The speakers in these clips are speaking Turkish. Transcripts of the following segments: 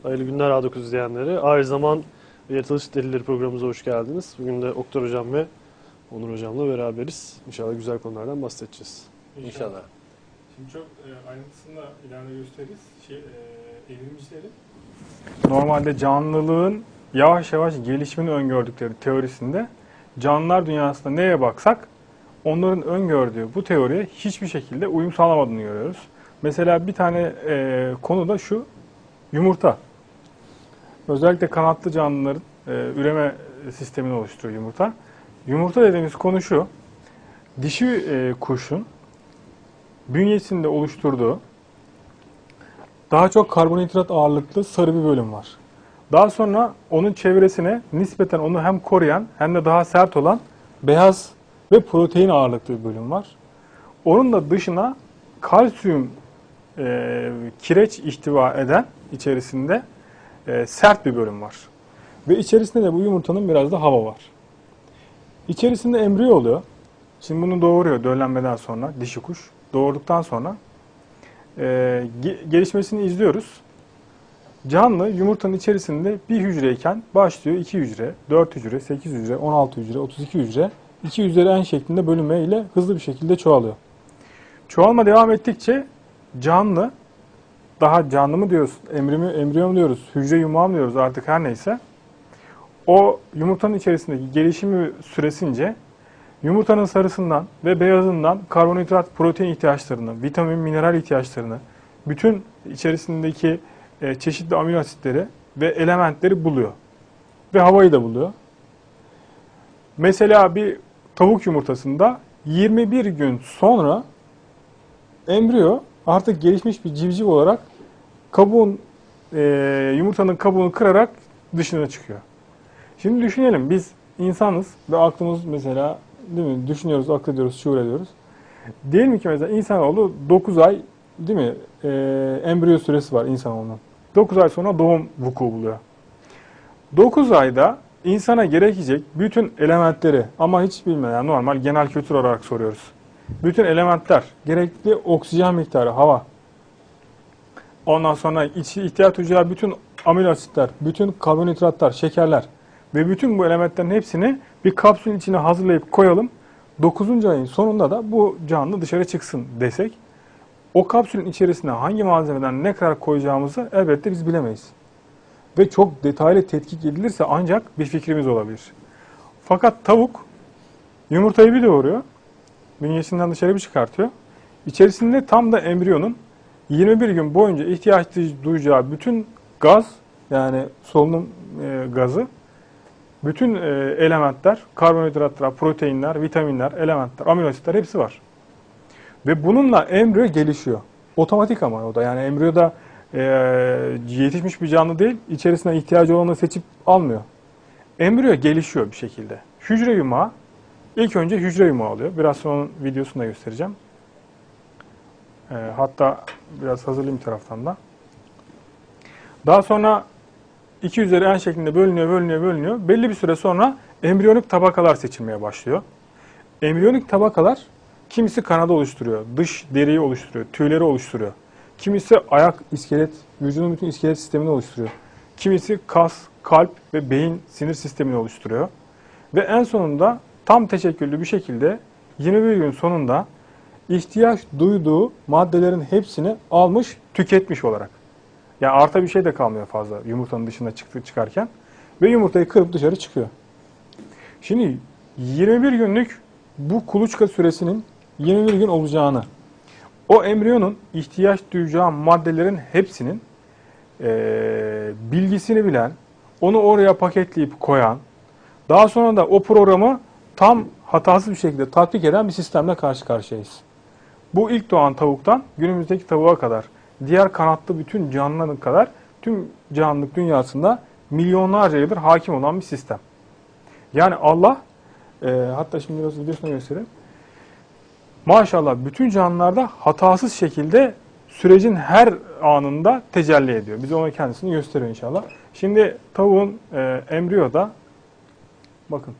Hayırlı günler A9 izleyenleri. Ağır Zaman ve Yaratılış Delilleri programımıza hoş geldiniz. Bugün de Oktar Hocam ve Onur Hocam'la beraberiz. İnşallah güzel konulardan bahsedeceğiz. İnşallah. Şimdi çok ayrıntısında ileride gösteririz. Evrimcilerin Normalde canlılığın yavaş yavaş gelişimini öngördükleri teorisinde canlılar dünyasında neye baksak onların öngördüğü bu teoriye hiçbir şekilde uyum sağlamadığını görüyoruz. Mesela bir tane konu da şu, yumurta. Özellikle kanatlı canlıların üreme sistemini oluşturuyor yumurta. Yumurta dediğimiz konu şu, dişi kuşun bünyesinde oluşturduğu daha çok karbonhidrat ağırlıklı sarı bir bölüm var. Daha sonra onun çevresine nispeten onu hem koruyan hem de daha sert olan beyaz ve protein ağırlıklı bir bölüm var. Onun da dışına kalsiyum kireç ihtiva eden içerisinde sert bir bölüm var. Ve içerisinde de bu yumurtanın biraz da hava var. İçerisinde embriyo oluyor. Şimdi bunu doğuruyor döllenmeden sonra dişi kuş. Doğurduktan sonra gelişmesini izliyoruz. Canlı yumurtanın içerisinde bir hücreyken başlıyor 2 hücre, 4 hücre, 8 hücre, 16 hücre, 32 hücre, 2 üzeri n şeklinde bölünme ile hızlı bir şekilde çoğalıyor. Çoğalma devam ettikçe canlı, daha canlı mı diyoruz, embriyo mu diyoruz, hücre yumağı mı diyoruz artık her neyse, o yumurtanın içerisindeki gelişimi süresince yumurtanın sarısından ve beyazından karbonhidrat, protein ihtiyaçlarını, vitamin, mineral ihtiyaçlarını, bütün içerisindeki çeşitli amino asitleri ve elementleri buluyor. Ve havayı da buluyor. Mesela bir tavuk yumurtasında 21 gün sonra embriyo artık gelişmiş bir civciv olarak yumurtanın kabuğunu kırarak dışına çıkıyor. Şimdi düşünelim, biz insanız ve aklımız mesela, değil mi? Düşünüyoruz, aklediyoruz, şuur ediyoruz. Diyelim ki mesela insanoğlu 9 ay, değil mi? Embriyo süresi var insanoğlunun. 9 ay sonra doğum vuku buluyor. 9 ayda insana gerekecek bütün elementleri, ama hiç bilmeden normal genel kültür olarak soruyoruz. Bütün elementler, gerekli oksijen miktarı, hava. Ondan sonra ihtiyaç duyacağı bütün amino asitler, bütün karbonhidratlar, şekerler ve bütün bu elementlerin hepsini bir kapsülün içine hazırlayıp koyalım. 9. ayın sonunda da bu canlı dışarı çıksın desek, o kapsülün içerisine hangi malzemeden ne kadar koyacağımızı elbette biz bilemeyiz. Ve çok detaylı tetkik edilirse ancak bir fikrimiz olabilir. Fakat tavuk yumurtayı bir doğuruyor, bünyesinden dışarı bir çıkartıyor. İçerisinde tam da embriyonun 21 gün boyunca ihtiyaç duyacağı bütün gaz, yani solunum gazı, bütün elementler, karbonhidratlar, proteinler, vitaminler, elementler, amino asitler hepsi var. Ve bununla embriyo gelişiyor. Otomatik ama o da, yani embriyoda yetişmiş bir canlı değil, içerisine ihtiyacı olanı seçip almıyor. Embriyo gelişiyor bir şekilde. Hücre yumağı, ilk önce hücre yumağı oluyor. Biraz sonra onun videosunu da göstereceğim. Hatta biraz hazırlayayım bir taraftan da. Daha sonra 2 üzeri n şeklinde bölünüyor. Belli bir süre sonra embriyonik tabakalar seçilmeye başlıyor. Embriyonik tabakalar kimisi kanadı oluşturuyor, dış deriyi oluşturuyor, tüyleri oluşturuyor. Kimisi ayak, iskelet, vücudun bütün iskelet sistemini oluşturuyor. Kimisi kas, kalp ve beyin sinir sistemini oluşturuyor. Ve en sonunda tam teşekküllü bir şekilde 21 gün sonunda ihtiyaç duyduğu maddelerin hepsini almış, tüketmiş olarak. Yani arta bir şey de kalmıyor fazla yumurtanın dışına çıkarken. Ve yumurtayı kırıp dışarı çıkıyor. Şimdi 21 günlük bu kuluçka süresinin 21 gün olacağını, o embriyonun ihtiyaç duyacağı maddelerin hepsinin bilgisini bilen, onu oraya paketleyip koyan, daha sonra da o programı tam hatasız bir şekilde tatbik eden bir sistemle karşı karşıyayız. Bu ilk doğan tavuktan günümüzdeki tavuğa kadar, diğer kanatlı bütün canlıların kadar tüm canlılık dünyasında milyonlarca yıldır hakim olan bir sistem. Yani Allah, hatta şimdi biraz videosunu göstereyim. Maşallah bütün canlılarda hatasız şekilde sürecin her anında tecelli ediyor. Bize onu kendisini gösteriyor inşallah. Şimdi tavuğun embriyoda, bakın,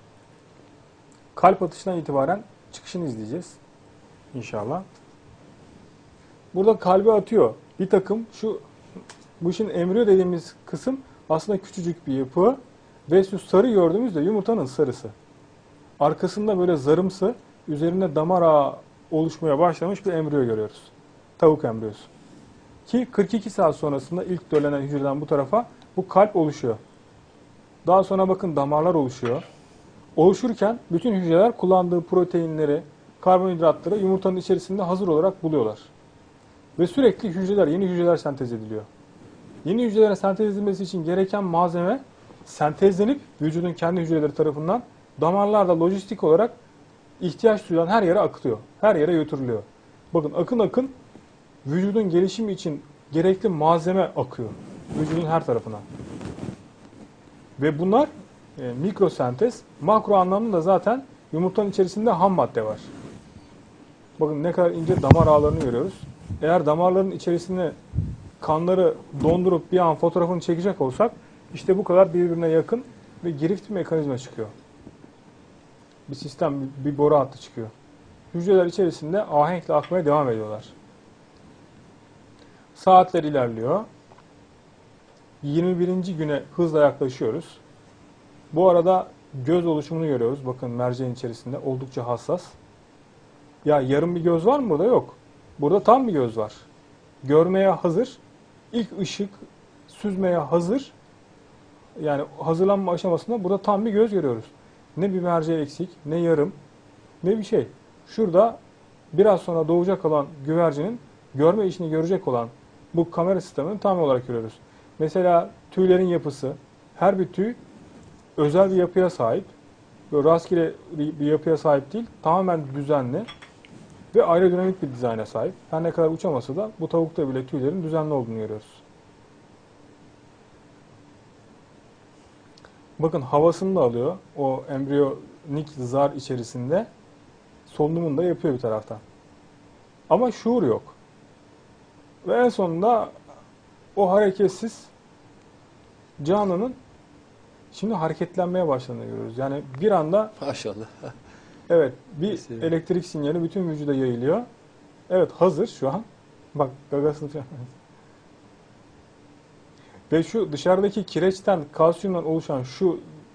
kalp atışından itibaren çıkışını izleyeceğiz inşallah. Burada kalbi atıyor. Bir takım şu Bu işin embriyo dediğimiz kısım aslında küçücük bir yapı ve şu sarı gördüğümüz de yumurtanın sarısı. Arkasında böyle zarımsı, üzerinde damar ağı oluşmaya başlamış bir embriyo görüyoruz. Tavuk embriyosu. Ki 42 saat sonrasında ilk dölenen hücreden bu tarafa bu kalp oluşuyor. Daha sonra bakın damarlar oluşuyor. Oluşurken bütün hücreler kullandığı proteinleri, karbonhidratları yumurtanın içerisinde hazır olarak buluyorlar. Ve sürekli hücreler, yeni hücreler sentez ediliyor. Yeni hücrelerin sentez edilmesi için gereken malzeme sentezlenip vücudun kendi hücreleri tarafından damarlarla lojistik olarak ihtiyaç duyulan her yere akıtıyor. Her yere götürülüyor. Bakın akın akın vücudun gelişimi için gerekli malzeme akıyor. Vücudun her tarafına. Ve bunlar mikrosentez, makro anlamda da zaten yumurtanın içerisinde ham madde var. Bakın ne kadar ince damar ağlarını görüyoruz. Eğer damarların içerisine kanları dondurup bir an fotoğrafını çekecek olsak işte bu kadar birbirine yakın ve girift bir mekanizma çıkıyor. Bir sistem, bir boru hattı çıkıyor. Hücreler içerisinde ahenkle akmaya devam ediyorlar. Saatler ilerliyor. 21. güne hızla yaklaşıyoruz. Bu arada göz oluşumunu görüyoruz. Bakın merceğin içerisinde oldukça hassas. Ya yarım bir göz var mı burada? Yok. Burada tam bir göz var. Görmeye hazır. İlk ışık süzmeye hazır. Yani hazırlanma aşamasında burada tam bir göz görüyoruz. Ne bir merceği eksik, ne yarım, ne bir şey. Şurada biraz sonra doğacak olan güvercinin görme işini görecek olan bu kamera sistemini tam olarak görüyoruz. Mesela tüylerin yapısı, her bir tüy özel bir yapıya sahip. Böyle rastgele bir yapıya sahip değil, tamamen düzenli ve aerodinamik bir dizayna sahip. Her ne kadar uçamasa da bu tavukta bile tüylerin düzenli olduğunu görüyoruz. Bakın havasını da alıyor. O embriyonik zar içerisinde solunumunu da yapıyor bir taraftan. Ama şuur yok. Ve en sonunda o hareketsiz canlının şimdi hareketlenmeye başladığını görüyoruz. Yani bir anda Maşallah. evet bir elektrik sinyali bütün vücuda yayılıyor. Evet hazır şu an. Bak gagasını falan. Ve şu dışarıdaki kireçten, kalsiyumdan oluşan şu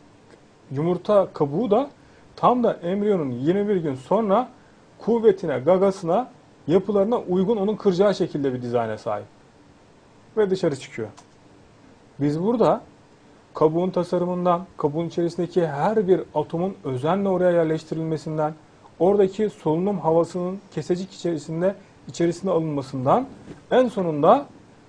yumurta kabuğu da tam da embriyonun 21 gün sonra kuvvetine, gagasına, yapılarına uygun onun kıracağı şekilde bir dizayna sahip. Ve dışarı çıkıyor. Biz burada kabuğun tasarımından, kabuğun içerisindeki her bir atomun özenle oraya yerleştirilmesinden, oradaki solunum havasının kesecik içerisine alınmasından, en sonunda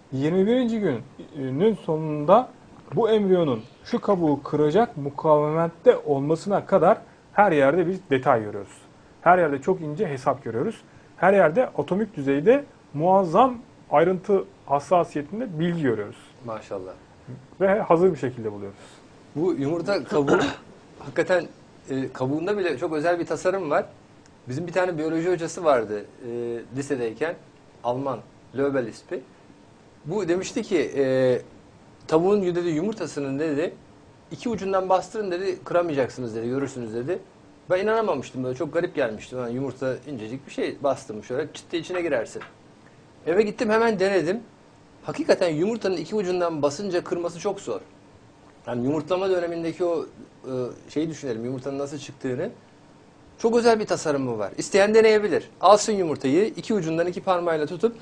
21. günün sonunda bu embriyonun şu kabuğu kıracak mukavemette olmasına kadar her yerde biz detay görüyoruz. Her yerde çok ince hesap görüyoruz. Her yerde atomik düzeyde muazzam ayrıntı hassasiyetinde bilgi görüyoruz. Maşallah. Ve hazır bir şekilde buluyoruz. Bu yumurta kabuğu hakikaten kabuğunda bile çok özel bir tasarım var. Bizim bir tane biyoloji hocası vardı lisedeyken. Alman, Löbel ismi. Bu demişti ki tavuğun dedi, yumurtasının dedi iki ucundan bastırın dedi kıramayacaksınız dedi, görürsünüz dedi. Ben inanamamıştım, böyle çok garip gelmişti. Yani yumurta incecik bir şey, bastım şöyle çıt diye içine girersin. Eve gittim hemen denedim. Hakikaten yumurtanın iki ucundan basınca kırması çok zor. Yani yumurtlama dönemindeki o şeyi düşünelim, yumurtanın nasıl çıktığını. Çok özel bir tasarımı var. İsteyen deneyebilir. Alsın yumurtayı iki ucundan iki parmağıyla tutup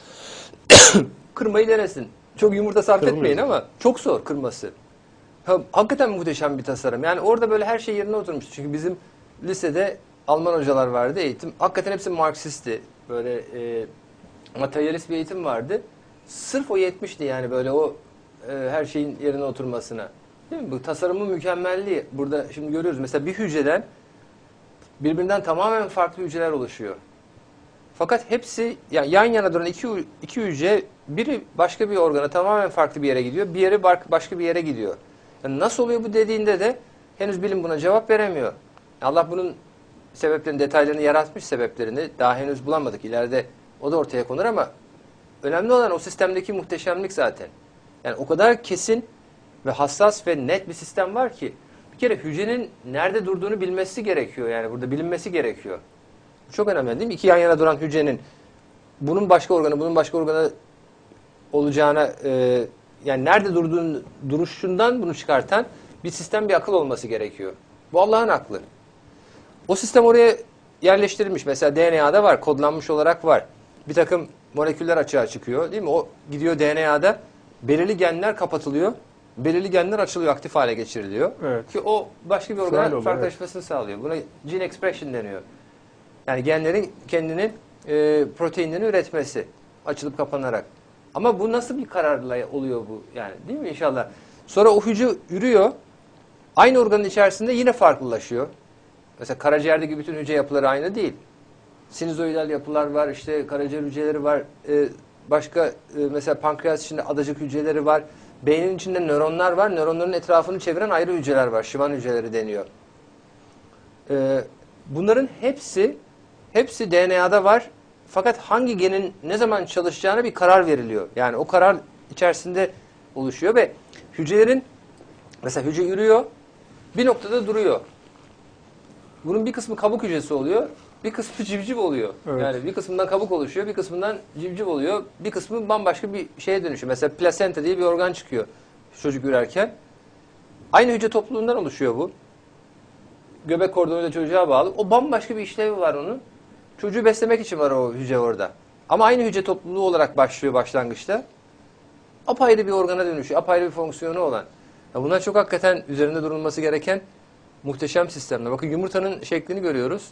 kırmayı denesin. Çok yumurta sarf etmeyin ama çok zor kırması. Hakikaten muhteşem bir tasarım. Yani orada böyle her şey yerine oturmuştu. Çünkü bizim lisede Alman hocalar vardı, eğitim. Hakikaten hepsi Marksistti. Böyle materyalist bir eğitim vardı. Sırf o yetmişti yani böyle o her şeyin yerine oturmasına. Değil mi? Bu tasarımın mükemmelliği. Burada şimdi görüyoruz. Mesela bir hücreden birbirinden tamamen farklı hücreler oluşuyor. Fakat hepsi yani yan yana duran iki hücre, biri başka bir organa tamamen farklı bir yere gidiyor, bir yeri başka bir yere gidiyor. Yani nasıl oluyor bu dediğinde de henüz bilim buna cevap veremiyor. Allah bunun sebeplerini, detaylarını yaratmış, sebeplerini daha henüz bulamadık. İleride o da ortaya konur ama önemli olan o sistemdeki muhteşemlik zaten. Yani o kadar kesin ve hassas ve net bir sistem var ki bir kere hücrenin nerede durduğunu bilmesi gerekiyor. Yani burada bilinmesi gerekiyor. Çok önemli değil mi? İki yan yana duran hücrenin bunun başka organı, bunun başka organı olacağına yani nerede duruşundan bunu çıkartan bir sistem, bir akıl olması gerekiyor. Bu Allah'ın aklı. O sistem oraya yerleştirilmiş. Mesela DNA'da var, kodlanmış olarak var. Bir takım moleküller açığa çıkıyor, değil mi? O gidiyor DNA'da, belirli genler kapatılıyor, belirli genler açılıyor, aktif hale geçiriliyor. Evet. Ki o başka bir Şöyle organa oluyor, farklılaşmasını sağlıyor. Buna gene expression deniyor. Yani genlerin kendinin proteinlerini üretmesi, açılıp kapanarak. Ama bu nasıl bir kararla oluyor bu? Yani değil mi inşallah? Sonra o hücre ürüyor. Aynı organın içerisinde yine farklılaşıyor. Mesela karaciğerdeki bütün hücre yapıları aynı değil. Sinüzoidal yapılar var, işte karaciğer hücreleri var. Başka mesela pankreas içinde adacık hücreleri var. Beynin içinde nöronlar var. Nöronların etrafını çeviren ayrı hücreler var. Şivan hücreleri deniyor. Bunların hepsi DNA'da var. Fakat hangi genin ne zaman çalışacağına bir karar veriliyor. Yani o karar içerisinde oluşuyor ve hücrelerin, mesela hücre yürüyor, bir noktada duruyor. Bunun bir kısmı kabuk hücresi oluyor, bir kısmı civciv oluyor. Evet. Yani bir kısmından kabuk oluşuyor, bir kısmından civciv oluyor, bir kısmı bambaşka bir şeye dönüşüyor. Mesela plasenta diye bir organ çıkıyor çocuk ürerken. Aynı hücre topluluğundan oluşuyor bu. Göbek kordonuyla çocuğa bağlı. O bambaşka bir işlevi var onun. Çocuğu beslemek için var o hücre orada. Ama aynı hücre topluluğu olarak başlıyor başlangıçta. Apayrı bir organa dönüşüyor. Apayrı bir fonksiyonu olan. Ya bunlar çok hakikaten üzerinde durulması gereken muhteşem sistemler. Bakın yumurtanın şeklini görüyoruz.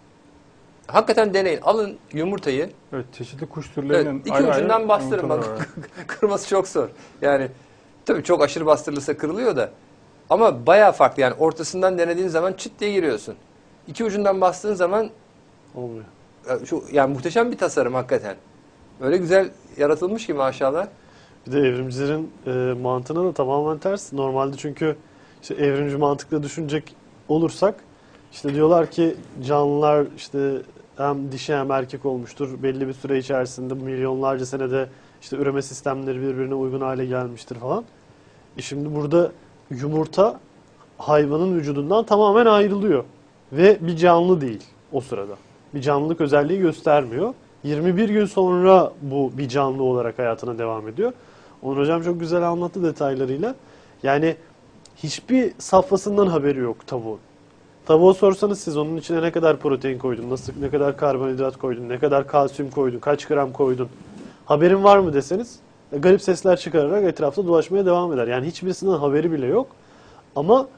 Hakikaten deneyin. Alın yumurtayı. Evet, çeşitli kuş türlerinin Evet, iki ucundan bastırın. yumurtaları Bak, var. kırması çok zor. Yani tabii çok aşırı bastırılırsa kırılıyor da. Ama bayağı farklı. Yani ortasından denediğin zaman çıt diye giriyorsun. İki ucundan bastığın zaman Olmuyor. yani muhteşem bir tasarım hakikaten. Öyle güzel yaratılmış ki maşallah. Bir de evrimcilerin mantığına da tamamen ters. Normalde çünkü işte evrimci mantıkla düşünecek olursak işte diyorlar ki canlılar işte hem dişi hem erkek olmuştur. Belli bir süre içerisinde milyonlarca senede işte üreme sistemleri birbirine uygun hale gelmiştir falan. Şimdi burada yumurta hayvanın vücudundan tamamen ayrılıyor. Ve bir canlı değil o sırada. Bir canlılık özelliği göstermiyor. 21 gün sonra bu bir canlı olarak hayatına devam ediyor. Onur Hocam çok güzel anlattı detaylarıyla. Yani hiçbir safhasından haberi yok tavuğun. Tavuğa sorsanız siz onun içine ne kadar protein koydun, ne kadar karbonhidrat koydun, ne kadar kalsiyum koydun, kaç gram koydun, haberin var mı deseniz garip sesler çıkararak etrafta dolaşmaya devam eder. Yani hiçbirisinden haberi bile yok. Ama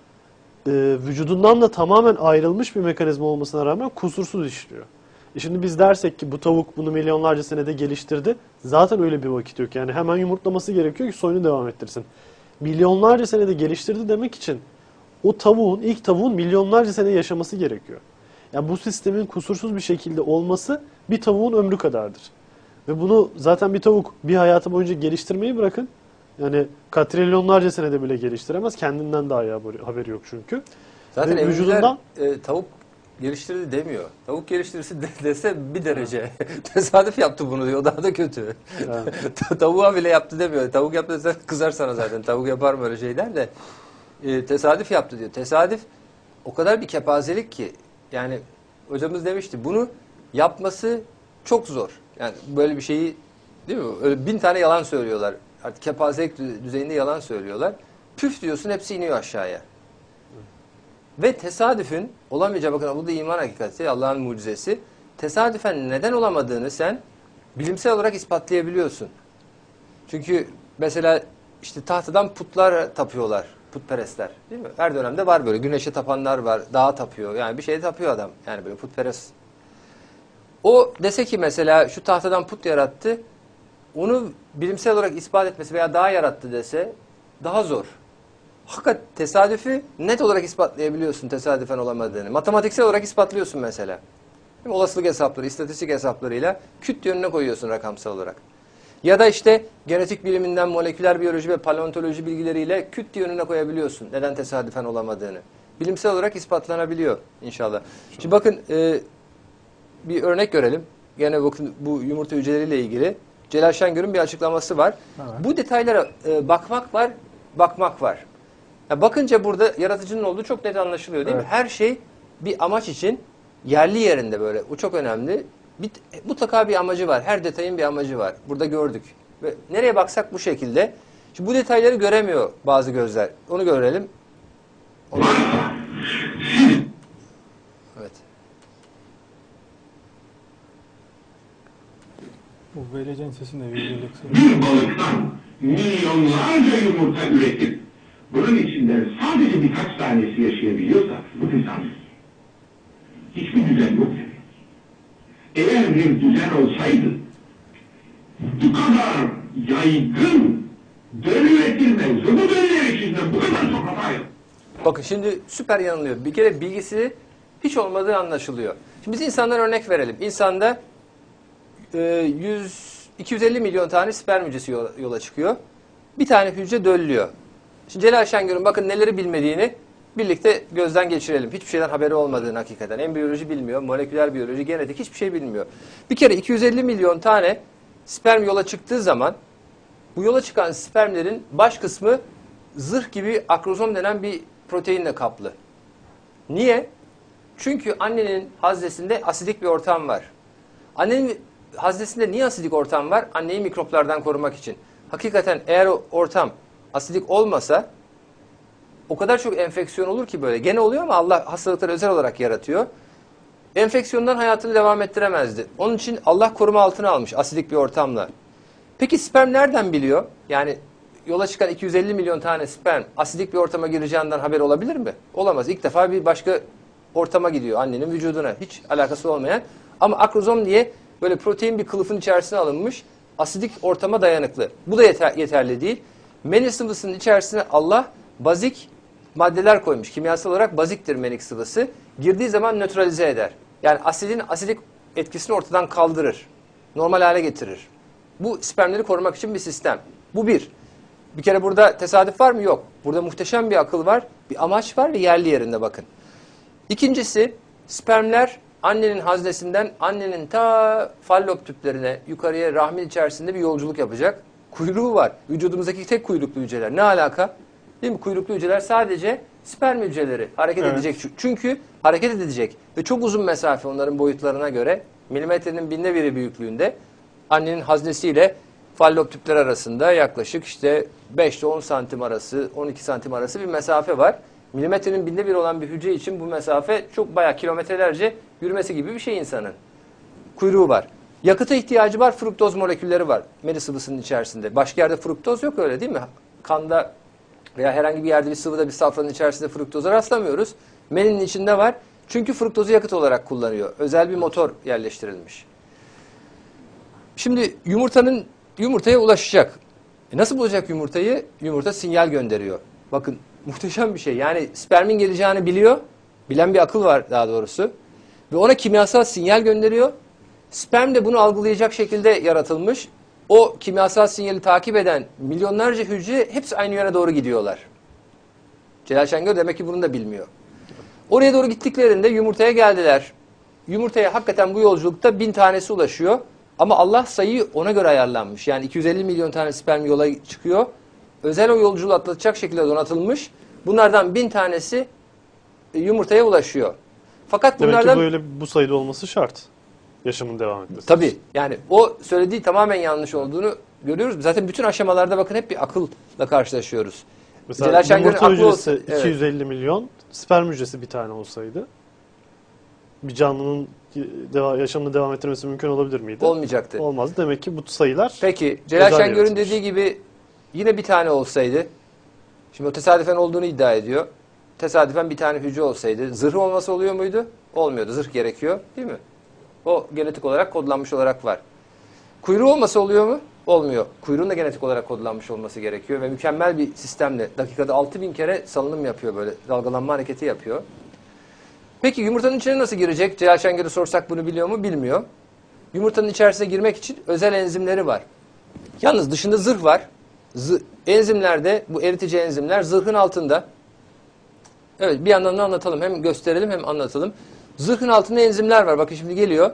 vücudundan da tamamen ayrılmış bir mekanizma olmasına rağmen kusursuz işliyor. Şimdi biz dersek ki bu tavuk bunu milyonlarca senede geliştirdi. Zaten öyle bir vakit yok. Yani hemen yumurtlaması gerekiyor ki soyunu devam ettirsin. Milyonlarca senede geliştirdi demek için o ilk tavuğun milyonlarca sene yaşaması gerekiyor. Yani bu sistemin kusursuz bir şekilde olması bir tavuğun ömrü kadardır. Ve bunu zaten bir tavuk bir hayatı boyunca geliştirmeyi bırakın. Yani katrilyonlarca senede bile geliştiremez. Kendinden daha iyi haberi yok çünkü. Zaten Ve evrimciler tavuk geliştirdi demiyor. Tavuk geliştirirse dese bir derece. Tesadüf yaptı bunu diyor. Daha da kötü. Yani. Tavuğa bile yaptı demiyor. Tavuk yaptı dese kızar sana zaten. Tavuk yapar mı öyle şeyler de. Tesadüf yaptı diyor. Tesadüf o kadar bir kepazelik ki. Yani hocamız demişti. Bunu yapması çok zor. Yani böyle bir şeyi, değil mi? Öyle 1000 tane yalan söylüyorlar. Artık kepazelik düzeyinde yalan söylüyorlar. Püf diyorsun, hepsi iniyor aşağıya. Ve tesadüfün olamayacağı, bakın bu da iman hakikati, Allah'ın mucizesi. Tesadüfen neden olamadığını sen bilimsel olarak ispatlayabiliyorsun. Çünkü mesela işte tahtadan putlar tapıyorlar, putperestler, değil mi? Her dönemde var böyle, güneşe tapanlar var, dağa tapıyor. Yani bir şeye tapıyor adam. Yani böyle putperest. O dese ki mesela şu tahtadan put yarattı, onu bilimsel olarak ispat etmesi veya dağ yarattı dese daha zor. Hakikat tesadüfü net olarak ispatlayabiliyorsun tesadüfen olamadığını. Matematiksel olarak ispatlıyorsun mesela. Değil mi? Olasılık hesapları, istatistik hesaplarıyla küt yönüne koyuyorsun rakamsal olarak. Ya da işte genetik biliminden moleküler biyoloji ve paleontoloji bilgileriyle küt yönüne koyabiliyorsun. Neden tesadüfen olamadığını. Bilimsel olarak ispatlanabiliyor inşallah. Şimdi bakın bir örnek görelim. Gene bakın bu yumurta hücreleriyle ilgili. Celal Şengör'ün bir açıklaması var. Evet. Bu detaylara bakmak var, bakmak var. Ya bakınca burada yaratıcının olduğu çok net anlaşılıyor değil mi? Evet. Her şey bir amaç için yerli yerinde böyle. Bu çok önemli. Mutlaka bir amacı var. Her detayın bir amacı var. Burada gördük. Ve nereye baksak bu şekilde. Şimdi bu detayları göremiyor bazı gözler. Onu görelim. Evet. Bu vereceğin sesin de virgül Bir balıktan milyonlarca yumurta üretip bunun içinde sadece birkaç tanesi yaşayabiliyorsa bu tesadüf. Hiçbir düzen yok demek. Eğer bir düzen olsaydı bu kadar yaygın üretilmez. Bu dönüler içinde bu kadar çok hata yok. Bakın şimdi süper yanılıyor. Bir kere bilgisi hiç olmadığı anlaşılıyor. Şimdi biz insanlara örnek verelim. İnsanda 250 milyon tane sperm hücresi yola çıkıyor. Bir tane hücre döllüyor. Şimdi Celal Şengör'ün bakın neleri bilmediğini birlikte gözden geçirelim. Hiçbir şeyden haberi olmadığını hakikaten. Embriyoloji bilmiyor, moleküler biyoloji, genetik hiçbir şey bilmiyor. Bir kere 250 milyon tane sperm yola çıktığı zaman bu yola çıkan spermlerin baş kısmı zırh gibi akrozom denen bir proteinle kaplı. Niye? Çünkü annenin haznesinde asidik bir ortam var. Annenin haznesinde niye asidik ortam var? Anneyi mikroplardan korumak için. Hakikaten eğer o ortam asidik olmasa o kadar çok enfeksiyon olur ki böyle. Gene oluyor ama Allah hastalıkları özel olarak yaratıyor. Enfeksiyondan hayatını devam ettiremezdi. Onun için Allah koruma altına almış asidik bir ortamla. Peki sperm nereden biliyor? Yani yola çıkan 250 milyon tane sperm asidik bir ortama gireceğinden haber olabilir mi? Olamaz. İlk defa bir başka ortama gidiyor annenin vücuduna. Hiç alakası olmayan. Ama akrozom diye böyle protein bir kılıfın içerisine alınmış asidik ortama dayanıklı. Bu da yeterli değil. Menik sıvısının içerisine Allah bazik maddeler koymuş. Kimyasal olarak baziktir menik sıvısı. Girdiği zaman nötralize eder. Yani asidin asidik etkisini ortadan kaldırır. Normal hale getirir. Bu spermleri korumak için bir sistem. Bu bir. Bir kere burada tesadüf var mı? Yok. Burada muhteşem bir akıl var, bir amaç var ve yerli yerinde bakın. İkincisi, spermler annenin haznesinden annenin ta fallop tüplerine yukarıya rahmin içerisinde bir yolculuk yapacak. Kuyruğu var. Vücudumuzdaki tek kuyruklu hücreler. Ne alaka? Değil mi? Kuyruklu hücreler sadece sperm hücreleri hareket edecek. Çünkü hareket edecek ve çok uzun mesafe onların boyutlarına göre milimetrenin binde biri büyüklüğünde annenin haznesiyle fallop tüpler arasında yaklaşık işte 5 ile 10 santim arası, 12 santim arası bir mesafe var. Milimetrenin binde bir olan bir hücre için bu mesafe çok bayağı kilometrelerce yürümesi gibi bir şey insanın. Kuyruğu var. Yakıta ihtiyacı var, fruktoz molekülleri var meri sıvısının içerisinde. Başka yerde fruktoz yok öyle değil mi? Kanda veya herhangi bir yerde bir sıvıda bir safranın içerisinde fruktoza rastlamıyoruz. Meninin içinde var. Çünkü fruktozu yakıt olarak kullanıyor. Özel bir motor yerleştirilmiş. Şimdi yumurtaya ulaşacak. Nasıl bulacak yumurtayı? Yumurta sinyal gönderiyor. Bakın muhteşem bir şey. Yani spermin geleceğini biliyor. Bilen bir akıl var daha doğrusu. Ve ona kimyasal sinyal gönderiyor. Sperm de bunu algılayacak şekilde yaratılmış. O kimyasal sinyali takip eden milyonlarca hücre hepsi aynı yöne doğru gidiyorlar. Celal Şengör demek ki bunu da bilmiyor. Oraya doğru gittiklerinde yumurtaya geldiler. Yumurtaya hakikaten bu yolculukta 1000 tanesi ulaşıyor. Ama Allah sayıyı ona göre ayarlanmış. Yani 250 milyon tane sperm yola çıkıyor. Özel o yolculuğu atlatacak şekilde donatılmış. Bunlardan 1000 tanesi yumurtaya ulaşıyor. Fakat Demek bunlardan... ki böyle bu sayıda olması şart. Yaşamın devam etmesi. Tabii. Yani o söylediği tamamen yanlış olduğunu görüyoruz. Zaten bütün aşamalarda bakın hep bir akılla karşılaşıyoruz. Mesela Celal Şengör'ün yumurta aklı hücresi olsa- evet. 250 milyon, sperm hücresi bir tane olsaydı bir canlının yaşamını devam ettirmesi mümkün olabilir miydi? Olmayacaktı. Olmazdı. Demek ki bu sayılar Peki Celal özel Şengör'ün yaratılmış. dediği gibi yine bir tane olsaydı, şimdi o tesadüfen olduğunu iddia ediyor. Tesadüfen bir tane hücre olsaydı zırh olması oluyor muydu? Olmuyordu. Zırh gerekiyor değil mi? O genetik olarak kodlanmış olarak var. Kuyruğu olması oluyor mu? Olmuyor. Kuyruğun da genetik olarak kodlanmış olması gerekiyor ve mükemmel bir sistemle dakikada 6000 kere salınım yapıyor, böyle dalgalanma hareketi yapıyor. Peki yumurtanın içine nasıl girecek? Celal Şengör'e sorsak bunu biliyor mu? Bilmiyor. Yumurtanın içerisine girmek için özel enzimleri var. Yalnız dışında zırh var. Enzimlerde bu eritici enzimler zırhın altında. Evet, bir yandan da anlatalım. Hem gösterelim hem anlatalım. Zırhın altında enzimler var. Bakın şimdi geliyor.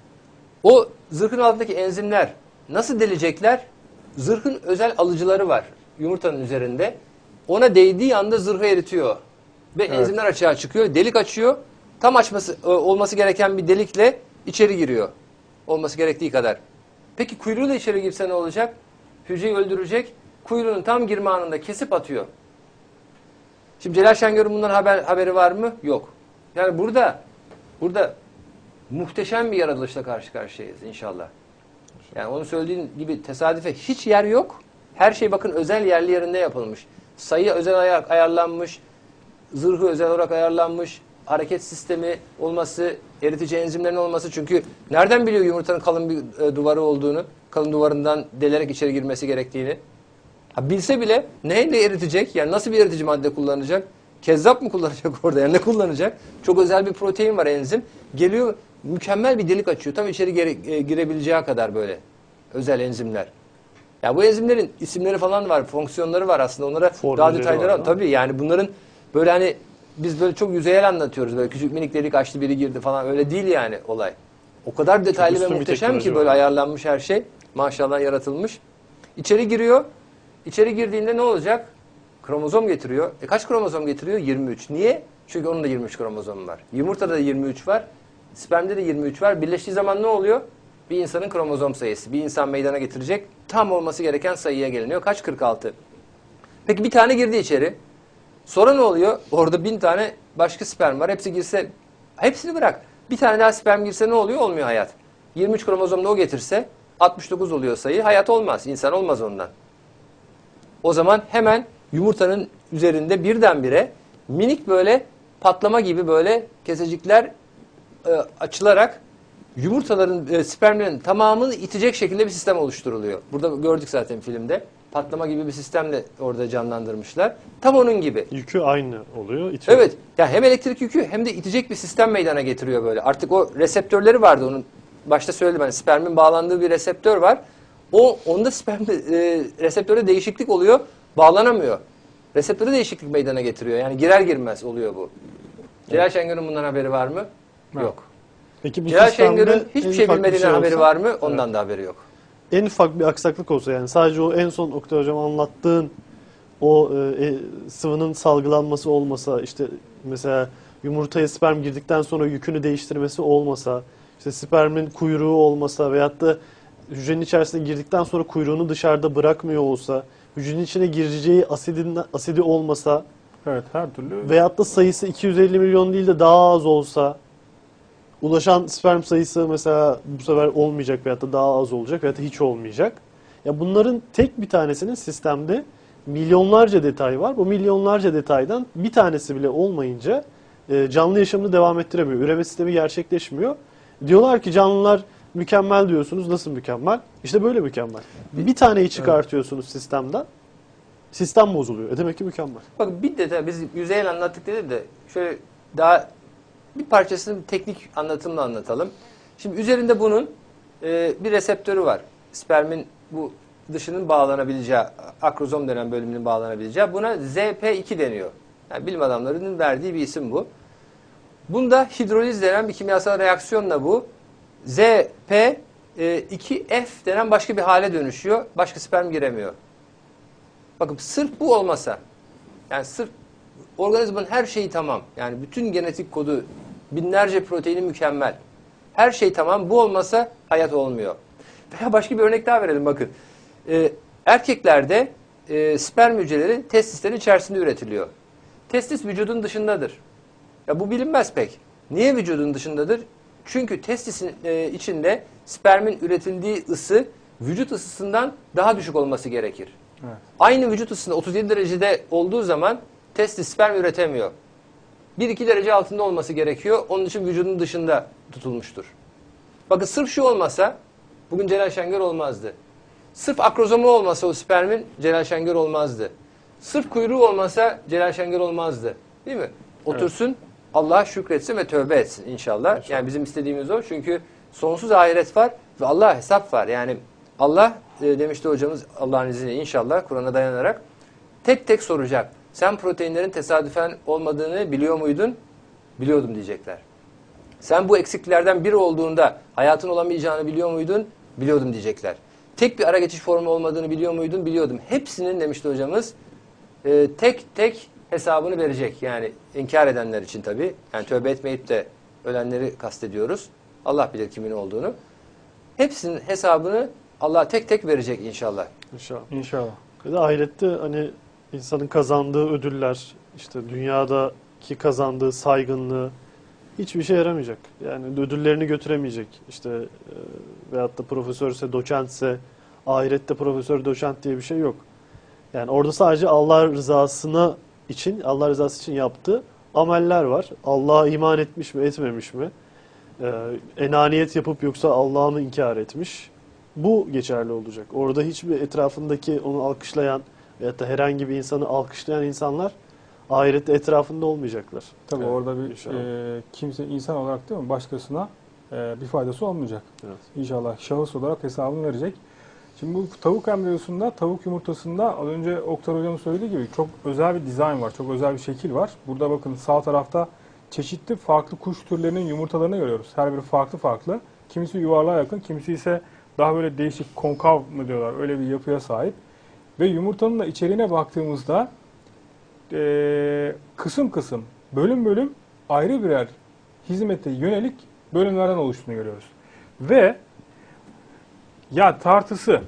O zırhın altındaki enzimler nasıl delecekler? Zırhın özel alıcıları var yumurtanın üzerinde. Ona değdiği anda zırhı eritiyor. Ve enzimler açığa çıkıyor. Delik açıyor. Tam olması gereken bir delikle içeri giriyor. Olması gerektiği kadar. Peki kuyruğu da içeri girse ne olacak? Hücreyi öldürecek. kuyruğunun tam girme anında kesip atıyor. Şimdi Celal Şengör'ün bundan haberi var mı? Yok. Yani burada muhteşem bir yaratılışla karşı karşıyayız inşallah. Yani onu söylediğin gibi tesadüfe hiç yer yok. Her şey bakın özel yerli yerinde yapılmış. Sayı özel ayarlanmış, zırhı özel olarak ayarlanmış, hareket sistemi olması, eritici enzimlerin olması. Çünkü nereden biliyor yumurtanın kalın bir duvarı olduğunu, kalın duvarından delerek içeri girmesi gerektiğini? Ha, bilse bile neyle eritecek? Yani nasıl bir eritici madde kullanacak? Kezzap mı kullanacak orada? Yani ne kullanacak? Çok özel bir protein var, enzim. Geliyor, mükemmel bir delik açıyor. Tam içeri girebileceği kadar böyle özel enzimler. Ya bu enzimlerin isimleri falan var, fonksiyonları var aslında. Onlara daha detayları var. Tabii yani bunların böyle hani biz böyle çok yüzeyel anlatıyoruz. Böyle küçük minik delik açtı, biri girdi falan. Öyle değil yani olay. O kadar detaylı ve muhteşem ki böyle ayarlanmış her şey. Maşallah yaratılmış. İçeri giriyor. İçeri girdiğinde ne olacak? Kromozom getiriyor. Kaç kromozom getiriyor? 23. Niye? Çünkü onun da 23 kromozom var. Yumurtada da 23 var. Spermde de 23 var. Birleştiği zaman ne oluyor? Bir insanın kromozom sayısı. Bir insan meydana getirecek. Tam olması gereken sayıya geliniyor. Kaç? 46. Peki bir tane girdi içeri. Sonra ne oluyor? Orada 1000 tane başka sperm var. Hepsi girse, hepsini bırak. Bir tane daha sperm girse ne oluyor? Olmuyor hayat. 23 kromozomda o getirse 69 oluyor sayı. Hayat olmaz. İnsan olmaz ondan. O zaman hemen yumurtanın üzerinde birdenbire minik böyle patlama gibi böyle kesecikler açılarak yumurtaların, spermlerin tamamını itecek şekilde bir sistem oluşturuluyor. Burada gördük zaten filmde. Patlama gibi bir sistemle orada canlandırmışlar. Tam onun gibi. Yükü aynı oluyor. İtiyor. Evet. Yani hem elektrik yükü hem de itecek bir sistem meydana getiriyor böyle. Artık o reseptörleri vardı onun. Başta söyledim hani spermin bağlandığı bir reseptör var. Onda reseptörde değişiklik oluyor. Bağlanamıyor. Reseptöre değişiklik meydana getiriyor. Yani girer girmez oluyor bu. Celal Şengör'ün bundan haberi var mı? Yok. Peki bu Celal sistemde Şengör'ün hiçbir şey bilmediğinden haberi olsa, var mı? Ondan da haberi yok. En ufak bir aksaklık olsa yani sadece o en son Oktay Hocam anlattığın o sıvının salgılanması olmasa, işte mesela yumurtaya sperm girdikten sonra yükünü değiştirmesi olmasa, işte spermin kuyruğu olmasa veyahut da hücrenin içerisine girdikten sonra kuyruğunu dışarıda bırakmıyor olsa, hücrenin içine gireceği asidi olmasa, Evet, her türlü. veyahut da sayısı 250 milyon değil de daha az olsa, ulaşan sperm sayısı mesela bu sefer olmayacak veyahut da daha az olacak veyahut da hiç olmayacak. Ya bunların tek bir tanesinin sistemde milyonlarca detay var. Bu milyonlarca detaydan bir tanesi bile olmayınca canlı yaşamını devam ettiremiyor. Üreme sistemi gerçekleşmiyor. Diyorlar ki canlılar mükemmel diyorsunuz. Nasıl mükemmel? İşte böyle mükemmel. Bir taneyi çıkartıyorsunuz sistemden. Sistem bozuluyor. Demek ki mükemmel. Bakın bir detay biz yüzeyel anlattık dedim de şöyle daha bir parçasını teknik anlatımla anlatalım. Şimdi üzerinde bunun bir reseptörü var. Spermin bu dışının bağlanabileceği, akrozom denen bölümünün bağlanabileceği. Buna ZP2 deniyor. Yani bilim adamlarının verdiği bir isim bu. Bunda hidroliz denen bir kimyasal reaksiyonla bu ZP2F denen başka bir hale dönüşüyor. Başka sperm giremiyor. Bakın sırf bu olmasa, yani sırf organizmanın her şeyi tamam. Yani bütün genetik kodu, binlerce proteini mükemmel. Her şey tamam. Bu olmasa hayat olmuyor. Veya başka bir örnek daha verelim bakın. Erkeklerde sperm hücreleri testislerin içerisinde üretiliyor. Testis vücudun dışındadır. Ya bu bilinmez pek. Niye vücudun dışındadır? Çünkü testisin içinde spermin üretildiği ısı vücut ısısından daha düşük olması gerekir. Evet. Aynı vücut ısısında 37 derecede olduğu zaman testis sperm üretemiyor. 1-2 derece altında olması gerekiyor. Onun için vücudun dışında tutulmuştur. Bakın sırf şu olmasa bugün Celal Şengör olmazdı. Sırf akrozomu olmasa o spermin Celal Şengör olmazdı. Sırf kuyruğu olmasa Celal Şengör olmazdı. Değil mi? Otursun, Allah'a şükretsin ve tövbe etsin inşallah. Yani bizim istediğimiz o. Çünkü sonsuz ahiret var ve Allah'a hesap var. Yani Allah demişti hocamız Allah'ın izniyle inşallah Kur'an'a dayanarak tek tek soracak. Sen proteinlerin tesadüfen olmadığını biliyor muydun? Biliyordum diyecekler. Sen bu eksikliklerden biri olduğunda hayatın olamayacağını biliyor muydun? Biliyordum diyecekler. Tek bir ara geçiş formu olmadığını biliyor muydun? Biliyordum. Hepsinin demişti hocamız tek tek hesabını verecek. Yani inkar edenler için tabii. Yani tövbe etmeyip de ölenleri kastediyoruz. Allah bilir kimin olduğunu. Hepsinin hesabını Allah tek tek verecek inşallah. İnşallah. İnşallah. Ve de ahirette hani insanın kazandığı ödüller, işte dünyadaki kazandığı saygınlığı hiçbir şey yaramayacak. Yani ödüllerini götüremeyecek. İşte veyahut da profesörse, doçentse, ahirette profesör, doçent diye bir şey yok. Yani orada sadece Allah rızası için yaptığı ameller var. Allah'a iman etmiş mi, etmemiş mi? Enaniyet yapıp yoksa Allah'ı mı inkar etmiş? Bu geçerli olacak. Orada hiçbir etrafındaki onu alkışlayan veyahut da herhangi bir insanı alkışlayan insanlar ahirette etrafında olmayacaklar. Tabii Evet, orada bir inşallah. kimse insan olarak değil mi başkasına bir faydası olmayacak. Evet. İnşallah şahıs olarak hesabını verecek. Şimdi bu tavuk embriyosunda, tavuk yumurtasında az önce Oktar Hocam'ın söylediği gibi çok özel bir dizayn var, çok özel bir şekil var. Burada bakın sağ tarafta çeşitli farklı kuş türlerinin yumurtalarını görüyoruz. Her biri farklı farklı. Kimisi yuvarlığa yakın, kimisi ise daha böyle değişik konkav mı diyorlar öyle bir yapıya sahip. Ve yumurtanın da içeriğine baktığımızda kısım kısım, bölüm bölüm ayrı birer hizmete yönelik bölümlerden oluştuğunu görüyoruz. Ve ya tartısı,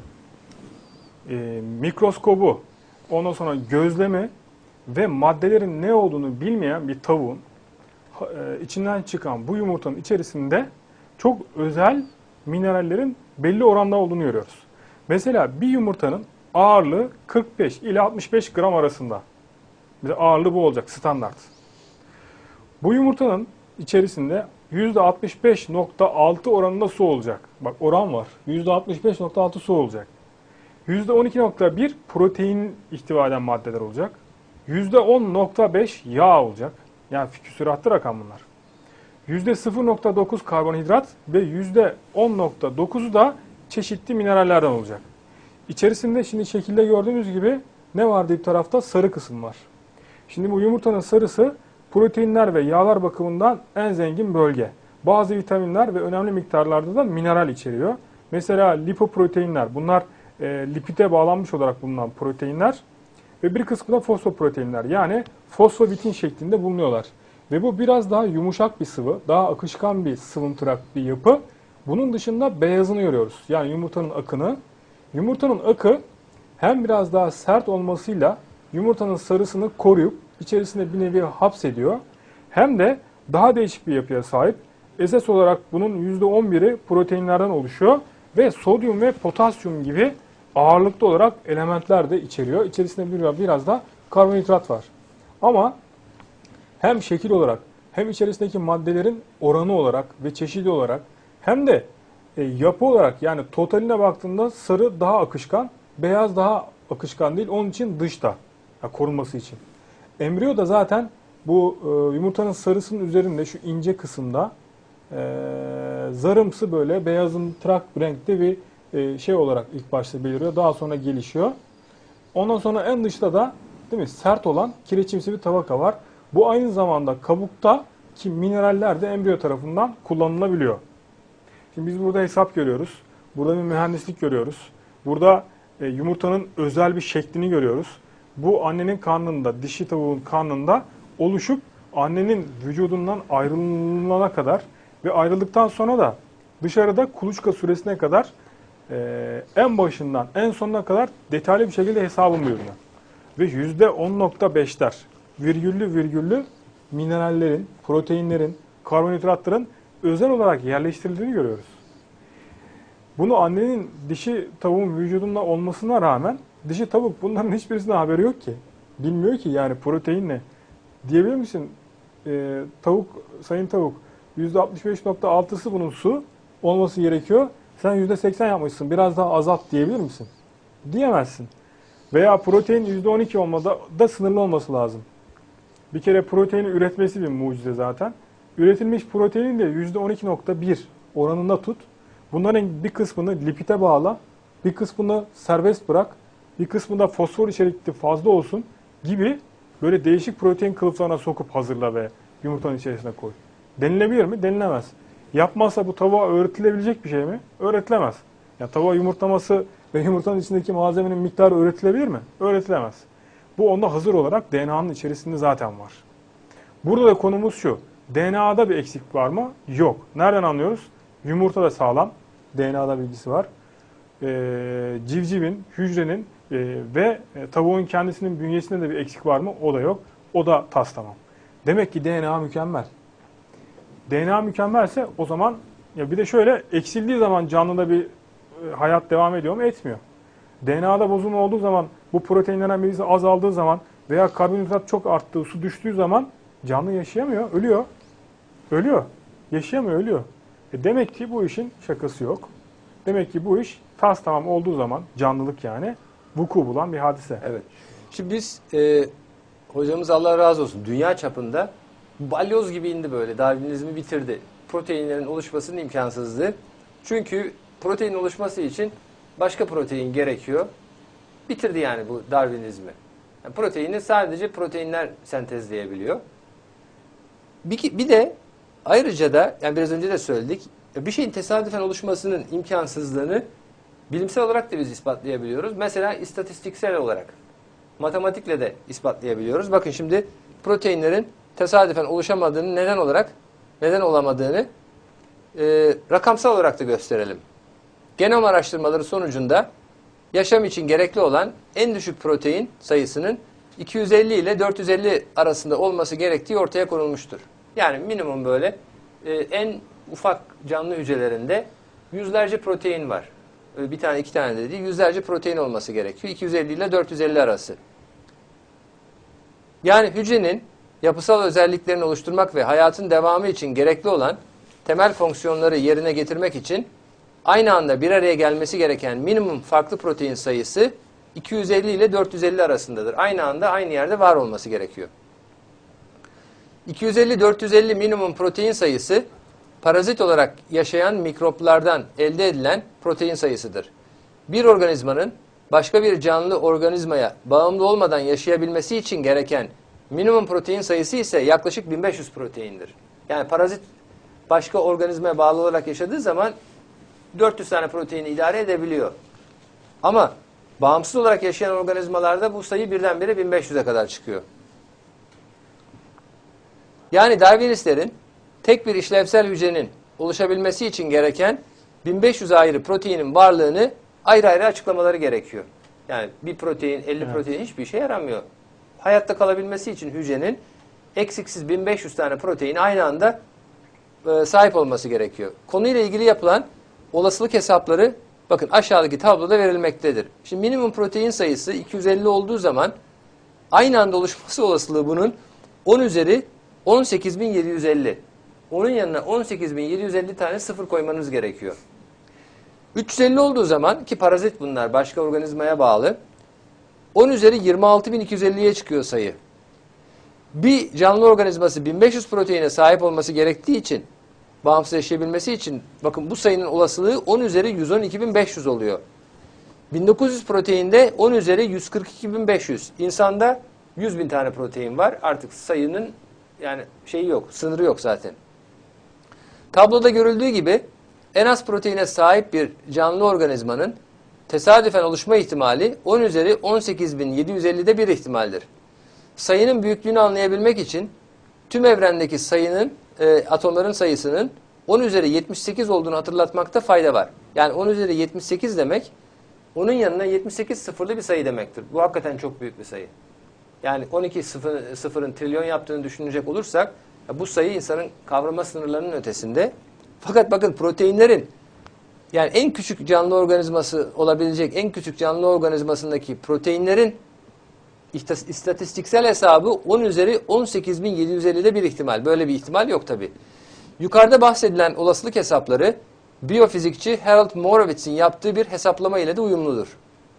mikroskobu, ondan sonra gözleme ve maddelerin ne olduğunu bilmeyen bir tavuğun içinden çıkan bu yumurtanın içerisinde çok özel minerallerin belli oranda olduğunu görüyoruz. Mesela bir yumurtanın ağırlığı 45 ile 65 gram arasında. Bir ağırlığı bu olacak standart. Bu yumurtanın içerisinde %65.6 oranında su olacak. Bak oran var. %65.6 su olacak. %12.1 protein ihtiva eden maddeler olacak. %10.5 yağ olacak. Yani küsuratlı rakam bunlar. %0.9 karbonhidrat ve %10.9'u da çeşitli minerallerden olacak. İçerisinde şimdi şekilde gördüğünüz gibi ne var bir tarafta? Sarı kısım var. Şimdi bu yumurtanın sarısı proteinler ve yağlar bakımından en zengin bölge. Bazı vitaminler ve önemli miktarlarda da mineral içeriyor. Mesela lipoproteinler, bunlar lipide bağlanmış olarak bulunan proteinler ve bir kısmı da fosfoproteinler, yani fosfobitin şeklinde bulunuyorlar. Ve bu biraz daha yumuşak bir sıvı, daha akışkan bir sıvımtırak bir yapı. Bunun dışında beyazını görüyoruz. Yani yumurtanın akını. Yumurtanın akı hem biraz daha sert olmasıyla yumurtanın sarısını koruyup içerisinde bir nevi hapsediyor. Hem de daha değişik bir yapıya sahip. Esas olarak bunun %11'i proteinlerden oluşuyor ve sodyum ve potasyum gibi ağırlıklı olarak elementler de içeriyor. İçerisinde biraz da karbonhidrat var. Ama hem şekil olarak hem içerisindeki maddelerin oranı olarak ve çeşidi olarak hem de yapı olarak, yani totaline baktığında sarı daha akışkan, beyaz daha akışkan değil. Onun için dışta, korunması için. Embriyo da zaten bu yumurtanın sarısının üzerinde şu ince kısımda zarımsı böyle beyazımtırak renkte bir şey olarak ilk başta beliriyor. Daha sonra gelişiyor. Ondan sonra en dışta da değil mi, sert olan kireçimsi bir tabaka var. Bu aynı zamanda kabukta ki mineraller de embriyo tarafından kullanılabiliyor. Şimdi biz burada hesap görüyoruz. Burada bir mühendislik görüyoruz. Burada yumurtanın özel bir şeklini görüyoruz. Bu annenin karnında, dişi tavuğun karnında oluşup annenin vücudundan ayrılana kadar ve ayrıldıktan sonra da dışarıda kuluçka süresine kadar en başından en sonuna kadar detaylı bir şekilde hesabım buyuruyor. Ve %10.5'ler virgüllü minerallerin, proteinlerin, karbonhidratların özel olarak yerleştirildiğini görüyoruz. Bunu annenin dişi tavuğun vücudunda olmasına rağmen dişi tavuk bunların hiçbirisine haberi yok ki. Bilmiyor ki yani protein ne. Diyebilir misin? Sayın tavuk %65.6'sı bunun su olması gerekiyor. Sen %80 yapmışsın. Biraz daha azalt diyebilir misin? Diyemezsin. Veya protein %12 olmada da sınırlı olması lazım. Bir kere proteini üretmesi bir mucize zaten. Üretilmiş proteinin de %12.1 oranında tut. Bunların bir kısmını lipide bağla, bir kısmını serbest bırak, bir kısmı da fosfor içerikli fazla olsun gibi böyle değişik protein kılıflarına sokup hazırla ve yumurtanın içerisine koy. Denilebilir mi? Denilemez. Yapmazsa bu tavuğa öğretilebilecek bir şey mi? Öğretilemez. Ya tavuğa yumurtlaması ve yumurtanın içindeki malzemenin miktarı öğretilebilir mi? Öğretilemez. Bu onda hazır olarak DNA'nın içerisinde zaten var. Burada da konumuz şu. DNA'da bir eksik var mı? Yok. Nereden anlıyoruz? Yumurta da sağlam. DNA'da bilgisi var. Civcivin, hücrenin Ve tavuğun kendisinin bünyesinde de bir eksik var mı? O da yok. O da tas tamam. Demek ki DNA mükemmel. DNA mükemmelse o zaman ya bir de şöyle eksildiği zaman canlıda bir hayat devam ediyor mu? Etmiyor. DNA'da bozulma olduğu zaman bu proteinlerden birisi azaldığı zaman veya karbonhidrat çok arttığı, su düştüğü zaman canlı yaşayamıyor, ölüyor. Ölüyor. Yaşayamıyor, ölüyor. Demek ki bu işin şakası yok. Demek ki bu iş tas tamam olduğu zaman canlılık yani vuku bulan bir hadise. Evet. Şimdi biz hocamız Allah razı olsun dünya çapında balyoz gibi indi böyle. Darwinizmi bitirdi. Proteinlerin oluşmasının imkansızlığı. Çünkü protein oluşması için başka protein gerekiyor. Bitirdi yani bu Darwinizmi. Yani proteini sadece proteinler sentezleyebiliyor. Bir de ayrıca da yani biraz önce de söyledik. Bir şeyin tesadüfen oluşmasının imkansızlığını bilimsel olarak da biz ispatlayabiliyoruz. Mesela istatistiksel olarak. Matematikle de ispatlayabiliyoruz. Bakın şimdi proteinlerin tesadüfen oluşamadığını neden olamadığını rakamsal olarak da gösterelim. Genom araştırmaları sonucunda yaşam için gerekli olan en düşük protein sayısının 250 ile 450 arasında olması gerektiği ortaya konulmuştur. Yani minimum böyle en ufak canlı hücrelerinde yüzlerce protein var. Bir tane iki tane de değil, yüzlerce protein olması gerekiyor. 250 ile 450 arası. Yani hücrenin yapısal özelliklerini oluşturmak ve hayatın devamı için gerekli olan temel fonksiyonları yerine getirmek için aynı anda bir araya gelmesi gereken minimum farklı protein sayısı 250 ile 450 arasındadır. Aynı anda aynı yerde var olması gerekiyor. 250-450 minimum protein sayısı parazit olarak yaşayan mikroplardan elde edilen protein sayısıdır. Bir organizmanın başka bir canlı organizmaya bağımlı olmadan yaşayabilmesi için gereken minimum protein sayısı ise yaklaşık 1500 proteindir. Yani parazit başka organizmaya bağlı olarak yaşadığı zaman 400 tane proteini idare edebiliyor. Ama bağımsız olarak yaşayan organizmalarda bu sayı birdenbire 1500'e kadar çıkıyor. Yani Darwinistlerin tek bir işlevsel hücrenin oluşabilmesi için gereken 1500 ayrı proteinin varlığını ayrı ayrı açıklamaları gerekiyor. Yani bir protein, 50 protein hiçbir işe yaramıyor. Hayatta kalabilmesi için hücrenin eksiksiz 1500 tane protein aynı anda sahip olması gerekiyor. Konuyla ilgili yapılan olasılık hesapları bakın aşağıdaki tabloda verilmektedir. Şimdi minimum protein sayısı 250 olduğu zaman aynı anda oluşması olasılığı bunun 10 üzeri 18.750. Onun yanına 18.750 tane sıfır koymanız gerekiyor. 350 olduğu zaman ki parazit bunlar başka organizmaya bağlı 10 üzeri 26.250'ye çıkıyor sayı. Bir canlı organizması 1500 proteine sahip olması gerektiği için bağımsız yaşayabilmesi için bakın bu sayının olasılığı 10 üzeri 112.500 oluyor. 1900 proteinde 10 üzeri 142.500. İnsanda 100.000 tane protein var. Artık sayının yani şeyi yok, sınırı yok zaten. Tabloda görüldüğü gibi en az proteine sahip bir canlı organizmanın tesadüfen oluşma ihtimali 10 üzeri 18.750'de bir ihtimaldir. Sayının büyüklüğünü anlayabilmek için tüm evrendeki sayının atomların sayısının 10 üzeri 78 olduğunu hatırlatmakta fayda var. Yani 10 üzeri 78 demek onun yanına 78 sıfırlı bir sayı demektir. Bu hakikaten çok büyük bir sayı. Yani 12 sıfırın trilyon yaptığını düşünecek olursak bu sayı insanın kavrama sınırlarının ötesinde. Fakat bakın proteinlerin yani en küçük canlı organizması olabilecek en küçük canlı organizmasındaki proteinlerin istatistiksel hesabı 10 üzeri 18.750'de bir ihtimal. Böyle bir ihtimal yok tabi. Yukarıda bahsedilen olasılık hesapları biyofizikçi Harold Morowitz'in yaptığı bir hesaplama ile de uyumludur.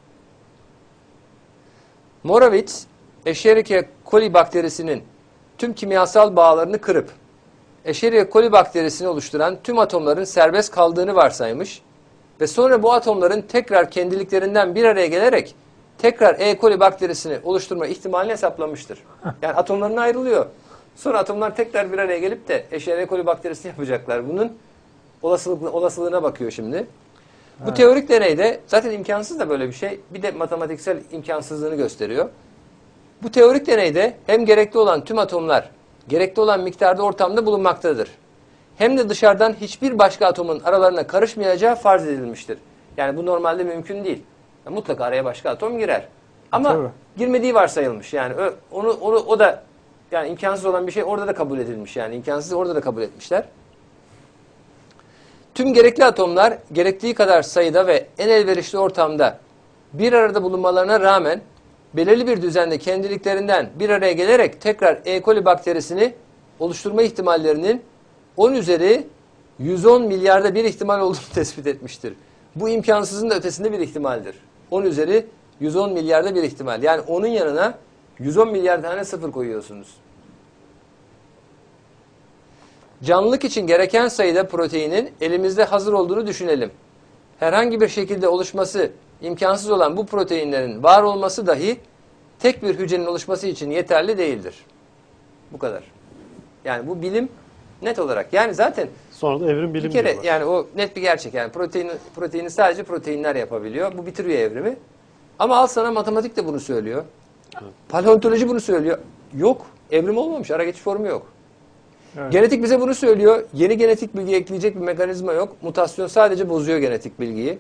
Morowitz, Escherichia coli bakterisinin tüm kimyasal bağlarını kırıp Escherichia coli bakterisini oluşturan tüm atomların serbest kaldığını varsaymış ve sonra bu atomların tekrar kendiliklerinden bir araya gelerek tekrar E. coli bakterisini oluşturma ihtimalini hesaplamıştır. Yani atomların ayrılıyor. Sonra atomlar tekrar bir araya gelip de Escherichia coli bakterisini yapacaklar. Bunun olasılığına bakıyor şimdi. Bu teorik deneyde zaten imkansız da böyle bir şey. Bir de matematiksel imkansızlığını gösteriyor. Bu teorik deneyde hem gerekli olan tüm atomlar gerekli olan miktarda ortamda bulunmaktadır. Hem de dışarıdan hiçbir başka atomun aralarına karışmayacağı farz edilmiştir. Yani bu normalde mümkün değil. Yani mutlaka araya başka atom girer. Ama Tabii. girmediği varsayılmış. Yani o da yani imkansız olan bir şey orada da kabul edilmiş. Yani imkansız orada da kabul etmişler. Tüm gerekli atomlar gerektiği kadar sayıda ve en elverişli ortamda bir arada bulunmalarına rağmen belirli bir düzende kendiliklerinden bir araya gelerek tekrar E. coli bakterisini oluşturma ihtimallerinin 10 üzeri 110 milyarda bir ihtimal olduğunu tespit etmiştir. Bu imkansızın da ötesinde bir ihtimaldir. 10 üzeri 110 milyarda bir ihtimal. Yani onun yanına 110 milyar tane sıfır koyuyorsunuz. Canlılık için gereken sayıda proteinin elimizde hazır olduğunu düşünelim. Herhangi bir şekilde oluşması imkansız olan bu proteinlerin var olması dahi tek bir hücrenin oluşması için yeterli değildir. Bu kadar. Yani bu bilim net olarak. Yani zaten Sonra da evrim bilim bir kere diyorlar. yani o net bir gerçek. Yani proteini sadece proteinler yapabiliyor. Bu bitiriyor evrimi. Ama al sana matematik de bunu söylüyor. Paleontoloji bunu söylüyor. Yok. Evrim olmamış. Ara geçiş formu yok. Evet. Genetik bize bunu söylüyor. Yeni genetik bilgi ekleyecek bir mekanizma yok. Mutasyon sadece bozuyor genetik bilgiyi.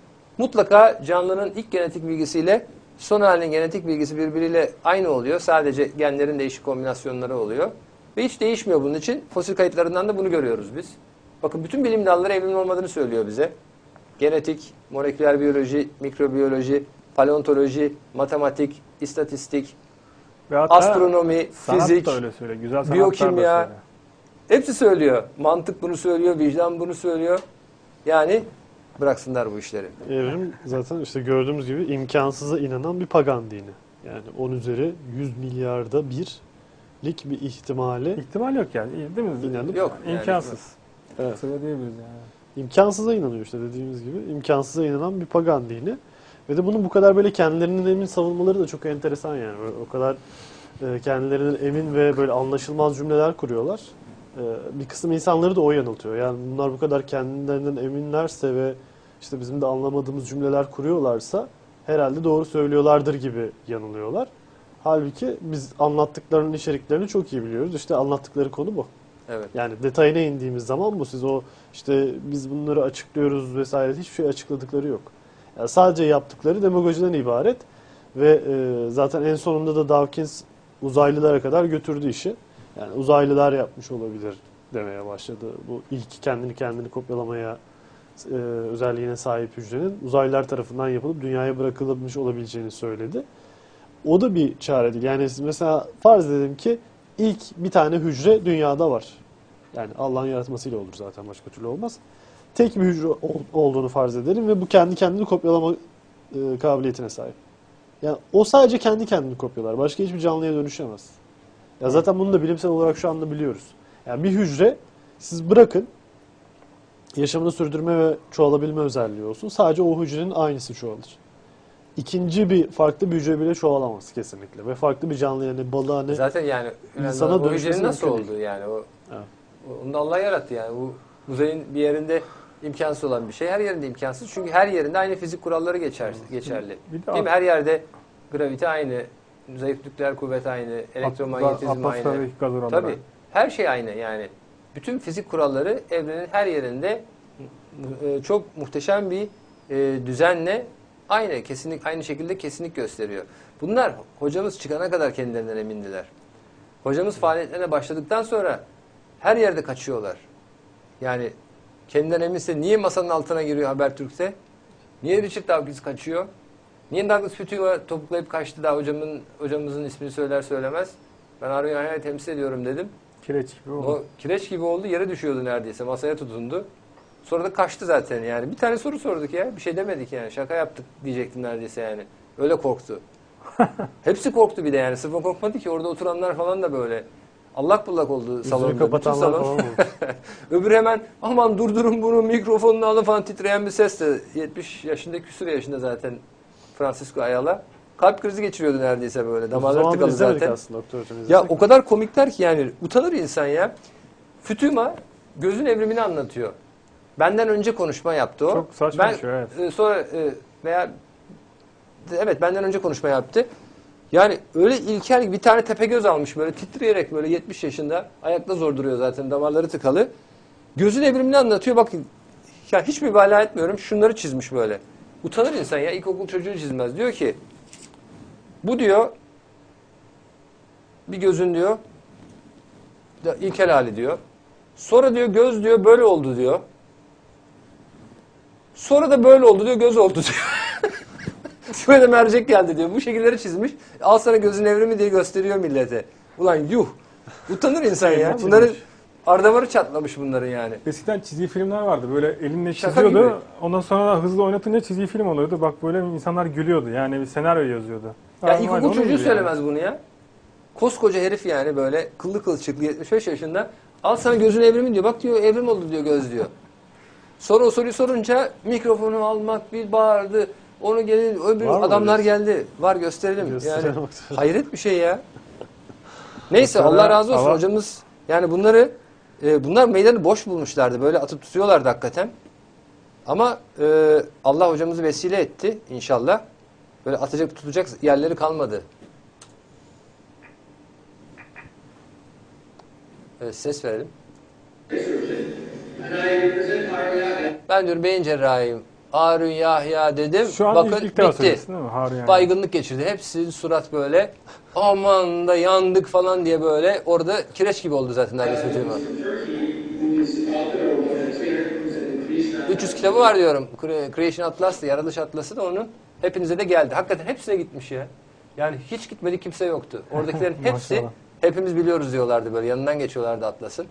Mutlaka canlının ilk genetik bilgisiyle son halinin genetik bilgisi birbiriyle aynı oluyor. Sadece genlerin değişik kombinasyonları oluyor. Ve hiç değişmiyor bunun için. Fosil kayıtlarından da bunu görüyoruz biz. Bakın bütün bilim dalları evrimin olmadığını söylüyor bize. Genetik, moleküler biyoloji, mikrobiyoloji, paleontoloji, matematik, istatistik, Ve hatta astronomi, sanat fizik, da öyle söylüyor. Güzel sanatlar biyokimya, da söylüyor. hepsi söylüyor. Mantık bunu söylüyor, vicdan bunu söylüyor. Yani bıraksınlar bu işleri. Evrim zaten işte gördüğümüz gibi imkansıza inanan bir pagan dini. Yani 10 üzeri 100 milyarda birlik bir ihtimali İhtimal yok yani. Değil mi? İnanıp- Yok. yani. İmkansız. Evet. Söyleyebiliriz yani. imkansıza inanıyor işte dediğimiz gibi. İmkansıza inanan bir pagan dini. Ve de bunun bu kadar böyle kendilerinin emin savunmaları da çok enteresan yani. Böyle o kadar kendilerinin emin ve böyle anlaşılmaz cümleler kuruyorlar. Bir kısım insanları da o yanıltıyor. Yani bunlar bu kadar kendilerinden eminlerse ve işte bizim de anlamadığımız cümleler kuruyorlarsa herhalde doğru söylüyorlardır gibi yanılıyorlar. Halbuki biz anlattıklarının içeriklerini çok iyi biliyoruz. İşte anlattıkları konu bu. Evet. Yani detayına indiğimiz zaman bu. Siz o işte biz bunları açıklıyoruz vesaire hiçbir şey açıkladıkları yok. Yani sadece yaptıkları demagojiden ibaret ve zaten en sonunda da Dawkins uzaylılara kadar götürdü işi. Yani uzaylılar yapmış olabilir demeye başladı. Bu ilk kendini kopyalamaya özelliğine sahip hücrenin uzaylılar tarafından yapılıp dünyaya bırakılmış olabileceğini söyledi. O da bir çare değil. Yani mesela farz edelim ki ilk bir tane hücre dünyada var. Yani Allah'ın yaratmasıyla olur zaten, başka türlü olmaz. Tek bir hücre olduğunu farz edelim ve bu kendi kendini kopyalama kabiliyetine sahip. Yani o sadece kendi kendini kopyalar. Başka hiçbir canlıya dönüşemez. Ya zaten bunu da bilimsel olarak şu anda biliyoruz. Yani bir hücre siz bırakın yaşamını sürdürme ve çoğalabilme özelliği olsun. Sadece o hücrenin aynısı çoğalır. İkinci bir farklı bir hücre bile çoğalamaz kesinlikle. Ve farklı bir canlı yani balığa ne Zaten yani İnsana o dönüşmesi hücrenin nasıl mümkün oldu yani o Evet. onu da Allah yarattı yani. Bu uzayın bir yerinde imkansız olan bir şey. Her yerinde imkansız. Çünkü her yerinde aynı fizik kuralları geçerli. Bir de Değil mi? Her yerde gravite aynı, zayıf nükleer kuvvet aynı, elektromanyetizm aynı. Atmosferdeki gaz oranları. Tabii. Her şey aynı yani. Bütün fizik kuralları evrenin her yerinde çok muhteşem bir düzenle aynı şekilde kesinlik gösteriyor. Bunlar hocamız çıkana kadar kendilerinden emindiler. Hocamız faaliyetlerine başladıktan sonra her yerde kaçıyorlar. Yani kendinden eminse niye masanın altına giriyor Habertürk'te? Niye Richard Dawkins kaçıyor? Niye Douglas Fütü'yü topuklayıp kaçtı da hocamızın ismini söyler söylemez? Ben Arı'yı temsil ediyorum dedim. Kireç gibi oldu. O kireç gibi oldu, yere düşüyordu neredeyse, masaya tutundu. Sonra da kaçtı zaten yani. Bir tane soru sorduk ya, bir şey demedik yani. Şaka yaptık diyecektim neredeyse yani. Öyle korktu. Hepsi korktu bir de yani. Sırf o korkmadı ki, orada oturanlar falan da böyle allak bullak oldu salonda. Yüzünü kapatanlar Bütün falan salon. olmuş. Öbürü hemen aman durdurun bunu, mikrofonunu alın falan, titreyen bir sesle. 70 yaşında, küsur yaşında zaten Francisco Ayala. Kalp krizi geçiriyordu neredeyse böyle. Damarları tıkalı zaten. Aslında doktor hocam, Ya izledik o mi? kadar komikler ki yani utanır insan ya. Fütüma gözün evrimini anlatıyor. Benden önce konuşma yaptı o. Çok saçma bir şey, evet. Sonra veya evet benden önce konuşma yaptı. Yani öyle ilkel bir tane Tepegöz almış böyle titreyerek, böyle 70 yaşında, ayakta zor duruyor zaten, damarları tıkalı. Gözün evrimini anlatıyor. Bakın ya hiç mübalağa etmiyorum, şunları çizmiş böyle. Utanır insan ya. İlkokul çocuğu çizmez. Diyor ki bu diyor bir gözün diyor ilkel hali diyor. Sonra diyor göz diyor böyle oldu diyor. Sonra da böyle oldu diyor, göz oldu diyor. Böyle mercek geldi diyor. Bu şekilleri çizmiş. Al sana gözün evrimi diye gösteriyor millete. Ulan yuh. Utanır insan ya. Bunların ardavarı çatlamış bunların yani. Eskiden çizgi filmler vardı. Böyle elinle Şaka çiziyordu. gibi. Ondan sonra da hızlı oynatınca çizgi film oluyordu. Bak böyle insanlar gülüyordu. Yani bir senaryo yazıyordu. Ya Aynen ilkokul onun çocuğu gibi söylemez bunu ya. Koskoca herif yani böyle kıllı kılçıklı 75 yaşında. Al sana gözün evrimi diyor. Bak diyor evrim oldu diyor göz diyor. Sonra o soruyu sorunca mikrofonu almak bir bağırdı. Onu gelin öbür Var mı adamlar öyle? geldi. Var gösterelim. Gösterelim. Yani hayret bir şey ya. Neyse Mesela Allah razı olsun ama- hocamız. Yani bunlar meydanı boş bulmuşlardı. Böyle atıp tutuyorlardı hakikaten. Ama Allah hocamızı vesile etti inşallah. Böyle atacak tutacak yerleri kalmadı. Evet, ses verelim. Ben diyor beyin cerrahiyim. Harun Yahya dedim. Şu an Bakın ilk defa bitti. söylüyorsun değil mi? Harun yani. Baygınlık geçirdi. Hepsi surat böyle. Aman da yandık falan diye böyle. Orada kireç gibi oldu zaten neredeyse hocam. 300 kitabı var diyorum. Creation Atlas'ı, Yaratılış Atlas'ı da onun. Hepinize de geldi. Hakikaten hepsine gitmiş ya. Yani hiç gitmedi kimse yoktu. Oradakilerin hepsi Maşallah. hepimiz biliyoruz diyorlardı böyle. Yanından geçiyorlardı Atlas'ın.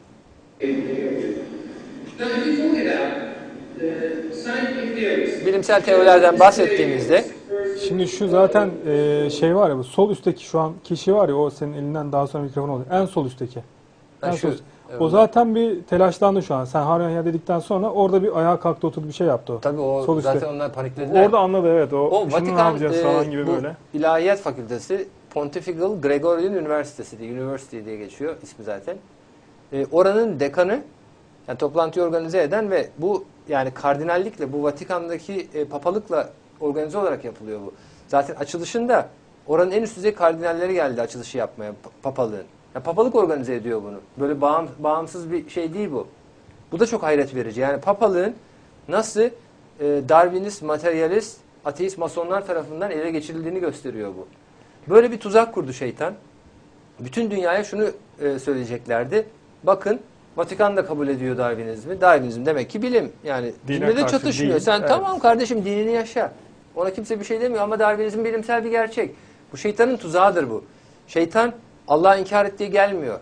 Bilimsel teorilerden bahsettiğimizde Şimdi şu zaten şey var ya, bu sol üstteki şu an kişi var ya, o senin elinden daha sonra mikrofon oluyor. En sol üstteki. Ha, En şu, sol üst. evet. O zaten bir telaşlandı şu an. Sen Harun Yahya dedikten sonra orada bir ayağa kalktı, oturdu, bir şey yaptı o. tabii o Sol üstte. zaten onlar paniklediler. Orada anladı evet. O Şunu ne Vatikan yapacağız falan gibi bu böyle. İlahiyat Fakültesi Pontifical Gregorian Üniversitesi diye, University diye geçiyor ismi zaten. Oranın dekanı, yani toplantıyı organize eden ve bu yani kardinallikle, bu Vatikan'daki papalıkla organize olarak yapılıyor bu. Zaten açılışında oranın en üst düzey kardinalleri geldi açılışı yapmaya papalığın. Yani papalık organize ediyor bunu. Böyle bağımsız bir şey değil bu. Bu da çok hayret verici. Yani papalığın nasıl Darwinist, materyalist, ateist masonlar tarafından ele geçirildiğini gösteriyor bu. Böyle bir tuzak kurdu şeytan. Bütün dünyaya şunu söyleyeceklerdi. Bakın Vatikan da kabul ediyor Darwinizmi. Darwinizm demek ki bilim. Yani Dine dinle de karşı çatışmıyor. değil, Sen evet. tamam kardeşim dinini yaşa. Ona kimse bir şey demiyor ama Darwinizm bilimsel bir gerçek. Bu şeytanın tuzağıdır bu. Şeytan Allah'ı inkar ettiği gelmiyor.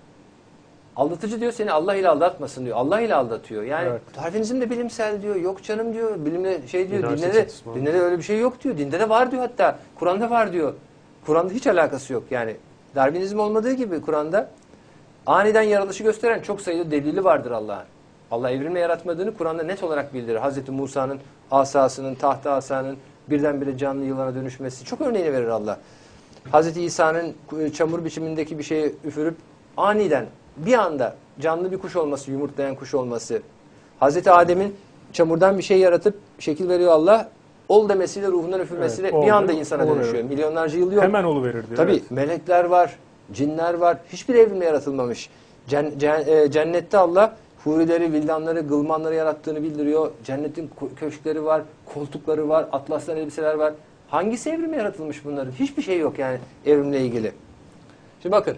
Aldatıcı diyor, seni Allah ile aldatmasın diyor. Allah ile aldatıyor. Yani Evet. Darwinizm de bilimsel diyor. Yok canım diyor. Bilimle şey diyor. İnançla Dinde de, çatışma. dinde de öyle bir şey yok diyor. Dinde de var diyor hatta. Kur'an'da var diyor. Kur'an'da hiç alakası yok. Yani Darwinizm olmadığı gibi Kur'an'da aniden yaratılışı gösteren çok sayıda delili vardır Allah'ın. Allah evrimle yaratmadığını Kur'an'da net olarak bildirir. Hazreti Musa'nın asasının, tahta asanın birdenbire canlı yılana dönüşmesi. Çok örneğini verir Allah. Hazreti İsa'nın çamur biçimindeki bir şeye üfürüp aniden bir anda canlı bir kuş olması, yumurtlayan kuş olması. Hazreti Adem'in çamurdan bir şey yaratıp şekil veriyor Allah. Ol demesiyle, ruhundan üfürmesiyle Evet, bir ol anda diyor, insana ol dönüşüyor. verir. Milyonlarca yıl yok. Hemen oluverir diyor. Tabii evet. melekler var, cinler var. Hiçbir evrimle yaratılmamış. Cennette Allah hurileri, vildanları, gılmanları yarattığını bildiriyor. Cennetin köşkleri var, koltukları var, atlastan elbiseler var. Hangisi evrimle yaratılmış bunların? Hiçbir şey yok yani evrimle ilgili. Şimdi bakın.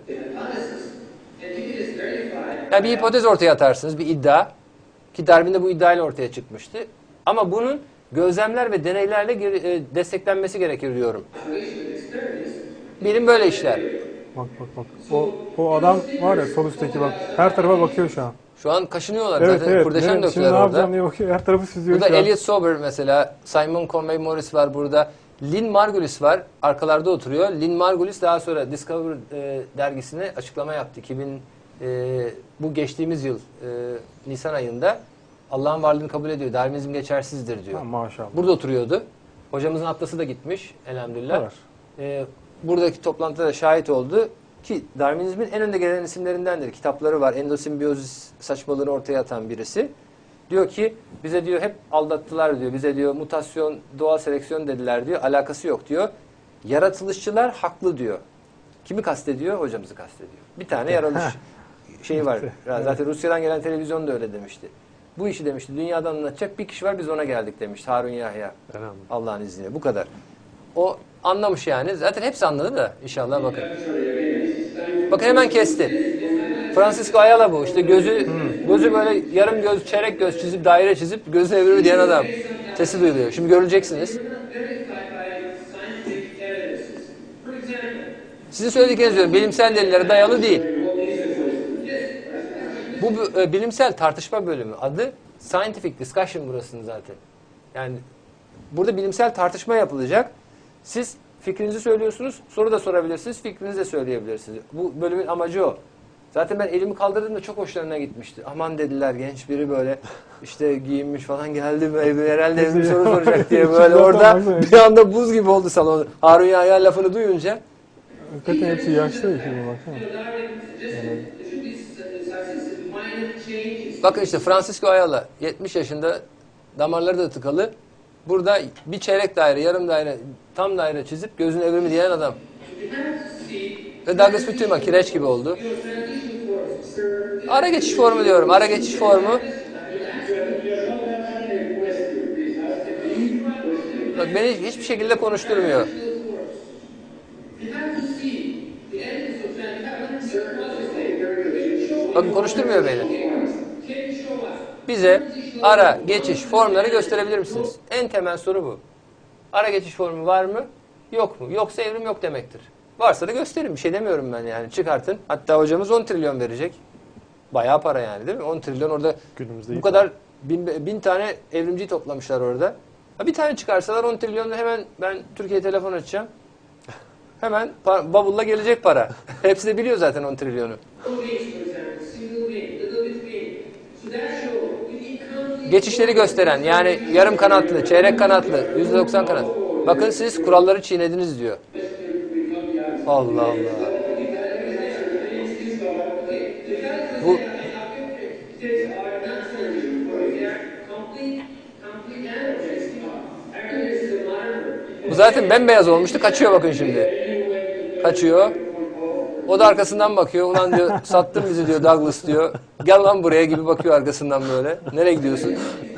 Ya bir hipotez ortaya atarsınız, bir iddia. Ki Darwin de bu iddiayla ortaya çıkmıştı. Ama bunun gözlemler ve deneylerle desteklenmesi gerekir diyorum. Bilim böyle işler. Bak bak bak. O adam var ya sol üstteki, bak. Her tarafa bakıyor şu an. Şu an kaşınıyorlar Evet zaten. evet. Kurdeşen Şimdi ne döktüler orada. yapacağım diye bakıyor. Her tarafı süzüyor Burada şu an. Elliot Sober mesela, Simon Conway Morris var burada. Lynn Margulis var. Arkalarda oturuyor. Lynn Margulis daha sonra Discover dergisine açıklama yaptı. Bu geçtiğimiz yıl Nisan ayında Allah'ın varlığını kabul ediyor. Darwinizm geçersizdir diyor. Ha, maşallah. Burada oturuyordu. Hocamızın atlası da gitmiş elhamdülillah. Var. Buradaki toplantıda da şahit oldu ki Darwinizmin en önde gelen isimlerindendir. Kitapları var. Endosimbiyozis saçmalığını ortaya atan birisi. Diyor ki bize diyor hep aldattılar diyor. Bize diyor mutasyon, doğal seleksiyon dediler diyor. Alakası yok diyor. Yaratılışçılar haklı diyor. Kimi kastediyor? Hocamızı kastediyor. Bir tane yaratılış şeyi var. Zaten Rusya'dan gelen televizyon da öyle demişti. Bu işi demişti dünyadan anlatacak bir kişi var, biz ona geldik demişti Harun Yahya. Elhamdülillah. Allah'ın izniyle. Bu kadar. O anlamış yani. Zaten hepsi anladı da inşallah bakın. Bakın hemen kesti. Francisco Ayala bu. İşte gözü böyle yarım göz, çeyrek göz çizip, daire çizip gözün evrimi diyen adam. Sesi duyuluyor. Şimdi göreceksiniz. Sizin söyledikleriniz diyorum. Bilimsel delillere dayalı değil. Bu bilimsel tartışma bölümü. Adı Scientific Discussion burasının zaten. Yani burada bilimsel tartışma yapılacak. Siz fikrinizi söylüyorsunuz, soru da sorabilirsiniz, fikrinizi de söyleyebilirsiniz. Bu bölümün amacı o. Zaten ben elimi kaldırdığımda çok hoşlarına gitmişti. Aman dediler, genç biri böyle işte giyinmiş falan geldi herhalde bir soru soracak diye böyle orada bir anda buz gibi oldu salon. Harun Yahya lafını duyunca. Hakikaten hepsi yaşlı şimdi baksana. Bakın işte Francisco Ayala 70 yaşında, damarları da tıkalı. Burada bir çeyrek daire, yarım daire, tam daire çizip gözün evrimi diyen adam. Ve Douglas Futuyma kireç gibi oldu. Ara geçiş formu diyorum. Ara geçiş formu. Bak beni hiçbir şekilde konuşturmuyor. Bakın konuşturmuyor beni. Bize ara geçiş formları gösterebilir misiniz? En temel soru bu. Ara geçiş formu var mı? Yok mu? Yoksa evrim yok demektir. Varsa da gösterin. Bir şey demiyorum ben yani. Çıkartın. Hatta hocamız 10 trilyon verecek. Bayağı para yani değil mi? 10 trilyon orada Günümüzde bu kadar bin tane evrimciyi toplamışlar orada. Ha, bir tane çıkarsalar 10 trilyonla hemen ben Türkiye'ye telefon açacağım. Hemen bavulla gelecek para. Hepsi de biliyor zaten 10 trilyonu. Geçişleri gösteren yani yarım kanatlı, çeyrek kanatlı, %90 kanat. Bakın siz kuralları çiğnediniz diyor. Allah Allah. Bu zaten bembeyaz olmuştu. Kaçıyor bakın şimdi. Kaçıyor. O da arkasından bakıyor. Ulan diyor sattın bizi diyor Douglas diyor. Gel lan buraya gibi bakıyor arkasından böyle. Nereye gidiyorsun?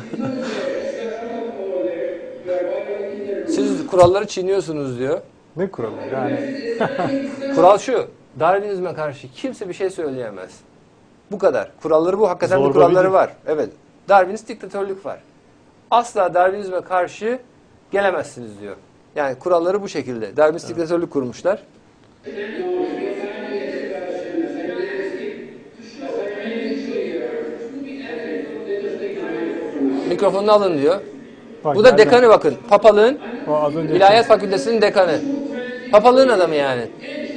Siz kuralları çiğniyorsunuz diyor. Ne kuralı yani? Kural şu. Darwinizme karşı kimse bir şey söyleyemez. Bu kadar. Kuralları bu. Hakikaten Zorba bu kuralları bir din. var. Evet. Darwinist diktatörlük var. Asla Darwinizme karşı gelemezsiniz diyor. Yani kuralları bu şekilde. Darwinist diktatörlük kurmuşlar. Mikrofonunu alın diyor. Bak, Bu da nereden? dekanı bakın. Papalığın O az önce İlahiyat Fakültesi'nin dekanı. Papalığın adamı yani.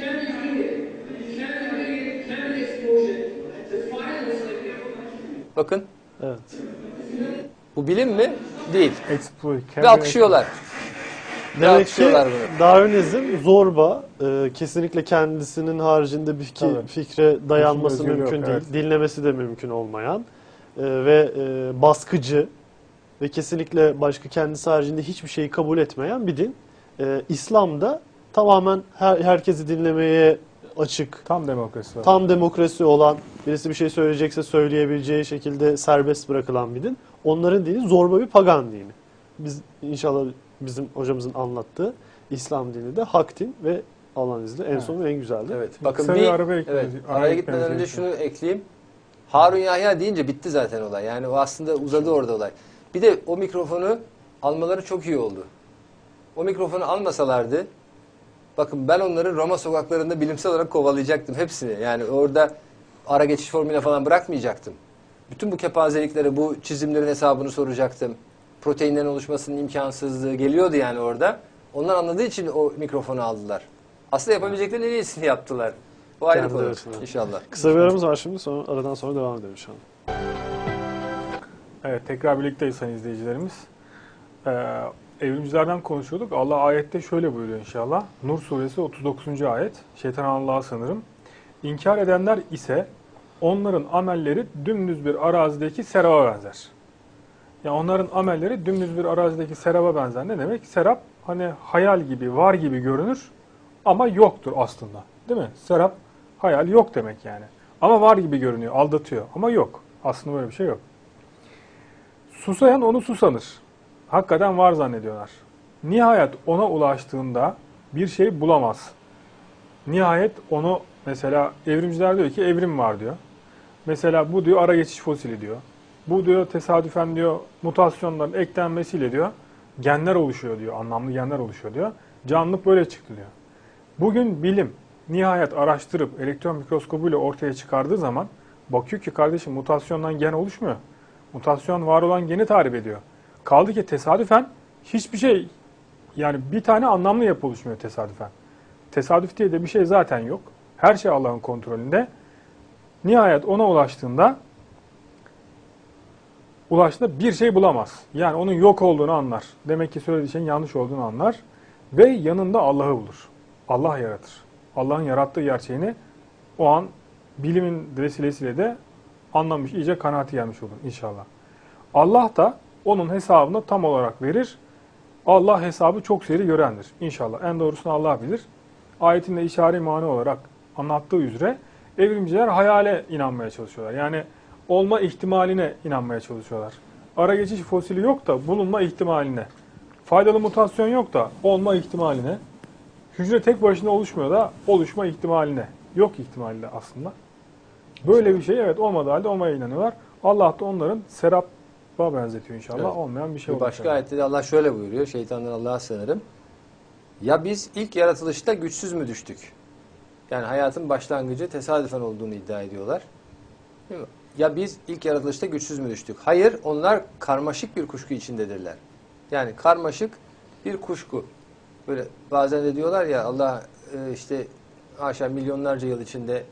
Bakın. Evet. Bu bilim mi? Değil. exploit. Ve alkışlıyorlar. Ve Demek ki alkışlıyorlar bunu. Darwinizm zorba, kesinlikle kendisinin haricinde bir Tabii. fikre dayanması Özgürlüğü mümkün yok, değil, evet. dinlemesi de mümkün olmayan ve baskıcı ve kesinlikle başka kendisi haricinde hiçbir şeyi kabul etmeyen bir din. İslam'da tamamen herkesi dinlemeye açık, Tam demokrasi var. tam demokrasi olan, birisi bir şey söyleyecekse söyleyebileceği şekilde serbest bırakılan bir din. Onların dini zorba bir pagan dini. Biz inşallah bizim hocamızın anlattığı İslam dini de hak din ve Allah'ın izniyle en son ve en güzeldi. Evet. Bakın Kısa bir araba ekleyelim. evet, Araya araya gitmeden gitmemiz önce gerekiyor. şunu ekleyeyim. Harun Yahya deyince bitti zaten olay. Yani o aslında uzadı orada olay. Bir de o mikrofonu almaları çok iyi oldu. O mikrofonu almasalardı bakın ben onları Roma sokaklarında bilimsel olarak kovalayacaktım hepsini. Yani orada ara geçiş formüle falan bırakmayacaktım. Bütün bu kepazeliklere, bu çizimlerin hesabını soracaktım. Proteinlerin oluşmasının imkansızlığı geliyordu yani orada. Onlar anladığı için o mikrofonu aldılar. Aslında yapabileceklerin en iyisini yaptılar. Bu ayrı Kendi konu arasında. inşallah. Kısa bir aramız var şimdi. Aradan sonra devam edelim şu an. Evet, tekrar birlikteyiz sayın izleyicilerimiz. Evrimcilerden konuşuyorduk. Allah ayette şöyle buyuruyor inşallah. Nur suresi 39. ayet. Şeytan Allah'a sanırım. İnkar edenler ise onların amelleri dümdüz bir arazideki seraba benzer. Yani onların amelleri dümdüz bir arazideki seraba benzer. Ne demek? Serap hani hayal gibi, var gibi görünür ama yoktur aslında. Değil mi? Serap hayal yok demek yani. Ama var gibi görünüyor, aldatıyor ama yok. Aslında böyle bir şey yok. Susayan onu susanır. Hakikaten var zannediyorlar. Nihayet ona ulaştığında bir şey bulamaz. Nihayet onu mesela evrimciler diyor ki evrim var diyor. Mesela bu diyor ara geçiş fosili diyor. Bu diyor tesadüfen diyor mutasyonların eklenmesiyle diyor genler oluşuyor diyor. Anlamlı genler oluşuyor diyor. Canlılık böyle çıktı diyor. Bugün bilim nihayet araştırıp elektron mikroskobuyla ortaya çıkardığı zaman bakıyor ki kardeşim mutasyondan gen oluşmuyor. Mutasyon var olan geni tarif ediyor. Kaldı ki tesadüfen hiçbir şey yani bir tane anlamlı yapı oluşmuyor tesadüfen. Tesadüf diye de bir şey zaten yok. Her şey Allah'ın kontrolünde. Nihayet ona ulaştığında bir şey bulamaz. Yani onun yok olduğunu anlar. Demek ki söylediği şeyin yanlış olduğunu anlar. Ve yanında Allah'ı bulur. Allah yaratır. Allah'ın yarattığı gerçeğini o an bilimin vesilesiyle de anlamış, iyice kanaati gelmiş olur inşallah. Allah da onun hesabını tam olarak verir. Allah hesabı çok seri görendir inşallah. En doğrusunu Allah bilir. Ayetin de işare mani olarak anlattığı üzere evrimciler hayale inanmaya çalışıyorlar. Yani olma ihtimaline inanmaya çalışıyorlar. Ara geçiş fosili yok da bulunma ihtimaline. Faydalı mutasyon yok da olma ihtimaline. Hücre tek başına oluşmuyor da oluşma ihtimaline. Yok ihtimaline aslında. Böyle bir şey evet olmadığı halde olmaya inanıyorlar. Allah da onların seraba benzetiyor inşallah. Evet. Olmayan bir şey olur. Başka ayette de Allah şöyle buyuruyor. Şeytandan Allah'a sığınırım. Ya biz ilk yaratılışta güçsüz mü düştük? Yani hayatın başlangıcı tesadüfen olduğunu iddia ediyorlar. Değil mi? Ya biz ilk yaratılışta güçsüz mü düştük? Hayır, onlar karmaşık bir kuşku içindedirler. Yani karmaşık bir kuşku. Böyle bazen de diyorlar ya Allah işte haşa milyonlarca yıl içinde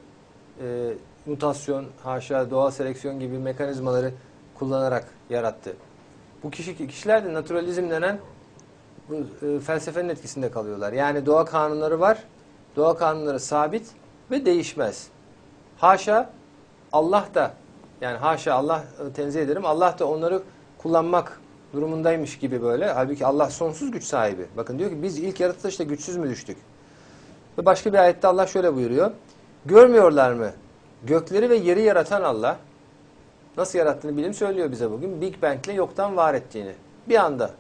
mutasyon, haşa doğal seleksiyon gibi mekanizmaları kullanarak yarattı. Bu kişiler de naturalizm denen bu felsefenin etkisinde kalıyorlar. Yani doğa kanunları var. Doğa kanunları sabit ve değişmez. Haşa Allah da yani haşa Allah tenzih ederim. Allah da onları kullanmak durumundaymış gibi böyle. Halbuki Allah sonsuz güç sahibi. Bakın diyor ki biz ilk yaratılışta güçsüz mü düştük? Ve başka bir ayette Allah şöyle buyuruyor. Görmüyorlar mı? Gökleri ve yeri yaratan Allah nasıl yarattığını bilim söylüyor bize bugün. Big Bang ile yoktan var ettiğini. Bir anda.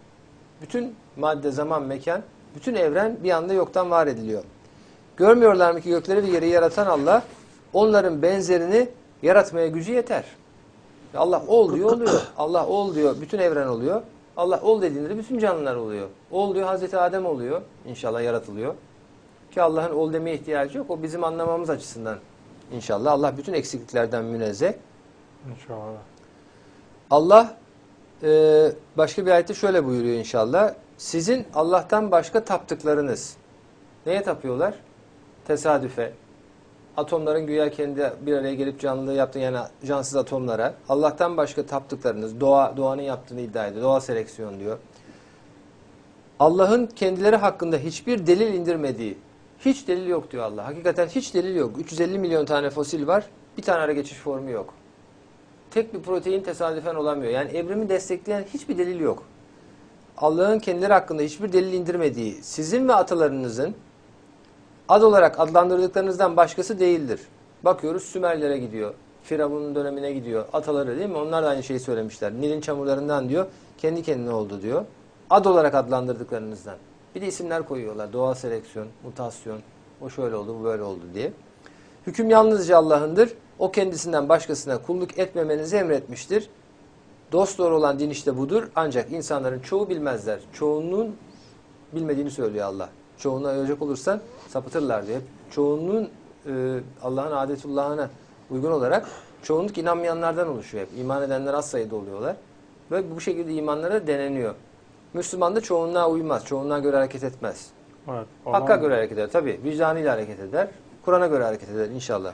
Bütün madde, zaman, mekan, bütün evren bir anda yoktan var ediliyor. Görmüyorlar mı ki gökleri ve yeri yaratan Allah onların benzerini yaratmaya gücü yeter. Allah ol diyor oluyor. Allah ol diyor bütün evren oluyor. Allah ol dediğinde de bütün canlılar oluyor. Ol diyor Hazreti Adem oluyor. İnşallah yaratılıyor. Ki Allah'ın ol demeye ihtiyacı yok. O bizim anlamamız açısından. İnşallah Allah bütün eksikliklerden münezzeh. İnşallah. Allah başka bir ayette şöyle buyuruyor inşallah. Sizin Allah'tan başka taptıklarınız. Neye tapıyorlar? Tesadüfe. Atomların güya kendi bir araya gelip canlılığı yaptığı yani cansız atomlara. Allah'tan başka taptıklarınız. Doğanın yaptığını iddia ediyor. Doğa seleksiyon diyor. Allah'ın kendileri hakkında hiçbir delil indirmediği. Hiç delil yok diyor Allah. Hakikaten hiç delil yok. 350 milyon tane fosil var. Bir tane ara geçiş formu yok. Tek bir protein tesadüfen olamıyor. Yani evrimi destekleyen hiçbir delil yok. Allah'ın kendileri hakkında hiçbir delil indirmediği, sizin ve atalarınızın ad olarak adlandırdıklarınızdan başkası değildir. Bakıyoruz Sümerlere gidiyor. Firavun'un dönemine gidiyor. Ataları değil mi? Onlar da aynı şeyi söylemişler. Nil'in çamurlarından diyor. Kendi kendine oldu diyor. Ad olarak adlandırdıklarınızdan. Bir de isimler koyuyorlar. Doğal seleksiyon, mutasyon. O şöyle oldu, bu böyle oldu diye. Hüküm yalnızca Allah'ındır. O kendisinden başkasına kulluk etmemenizi emretmiştir. Dosdoğru olan din işte budur. Ancak insanların çoğu bilmezler. Çoğunluğun bilmediğini söylüyor Allah. Çoğunluğa ayıracak olursan sapıtırlar diye. Çoğunluğun Allah'ın adetullahına uygun olarak çoğunluk inanmayanlardan oluşuyor hep. İman edenler az sayıda oluyorlar. Ve bu şekilde imanlara deneniyor. Müslüman da çoğunluğa uymaz. Çoğunluğa göre hareket etmez. Evet, Hakka göre hareket eder. Tabii vicdanıyla hareket eder. Kur'an'a göre hareket eder inşallah.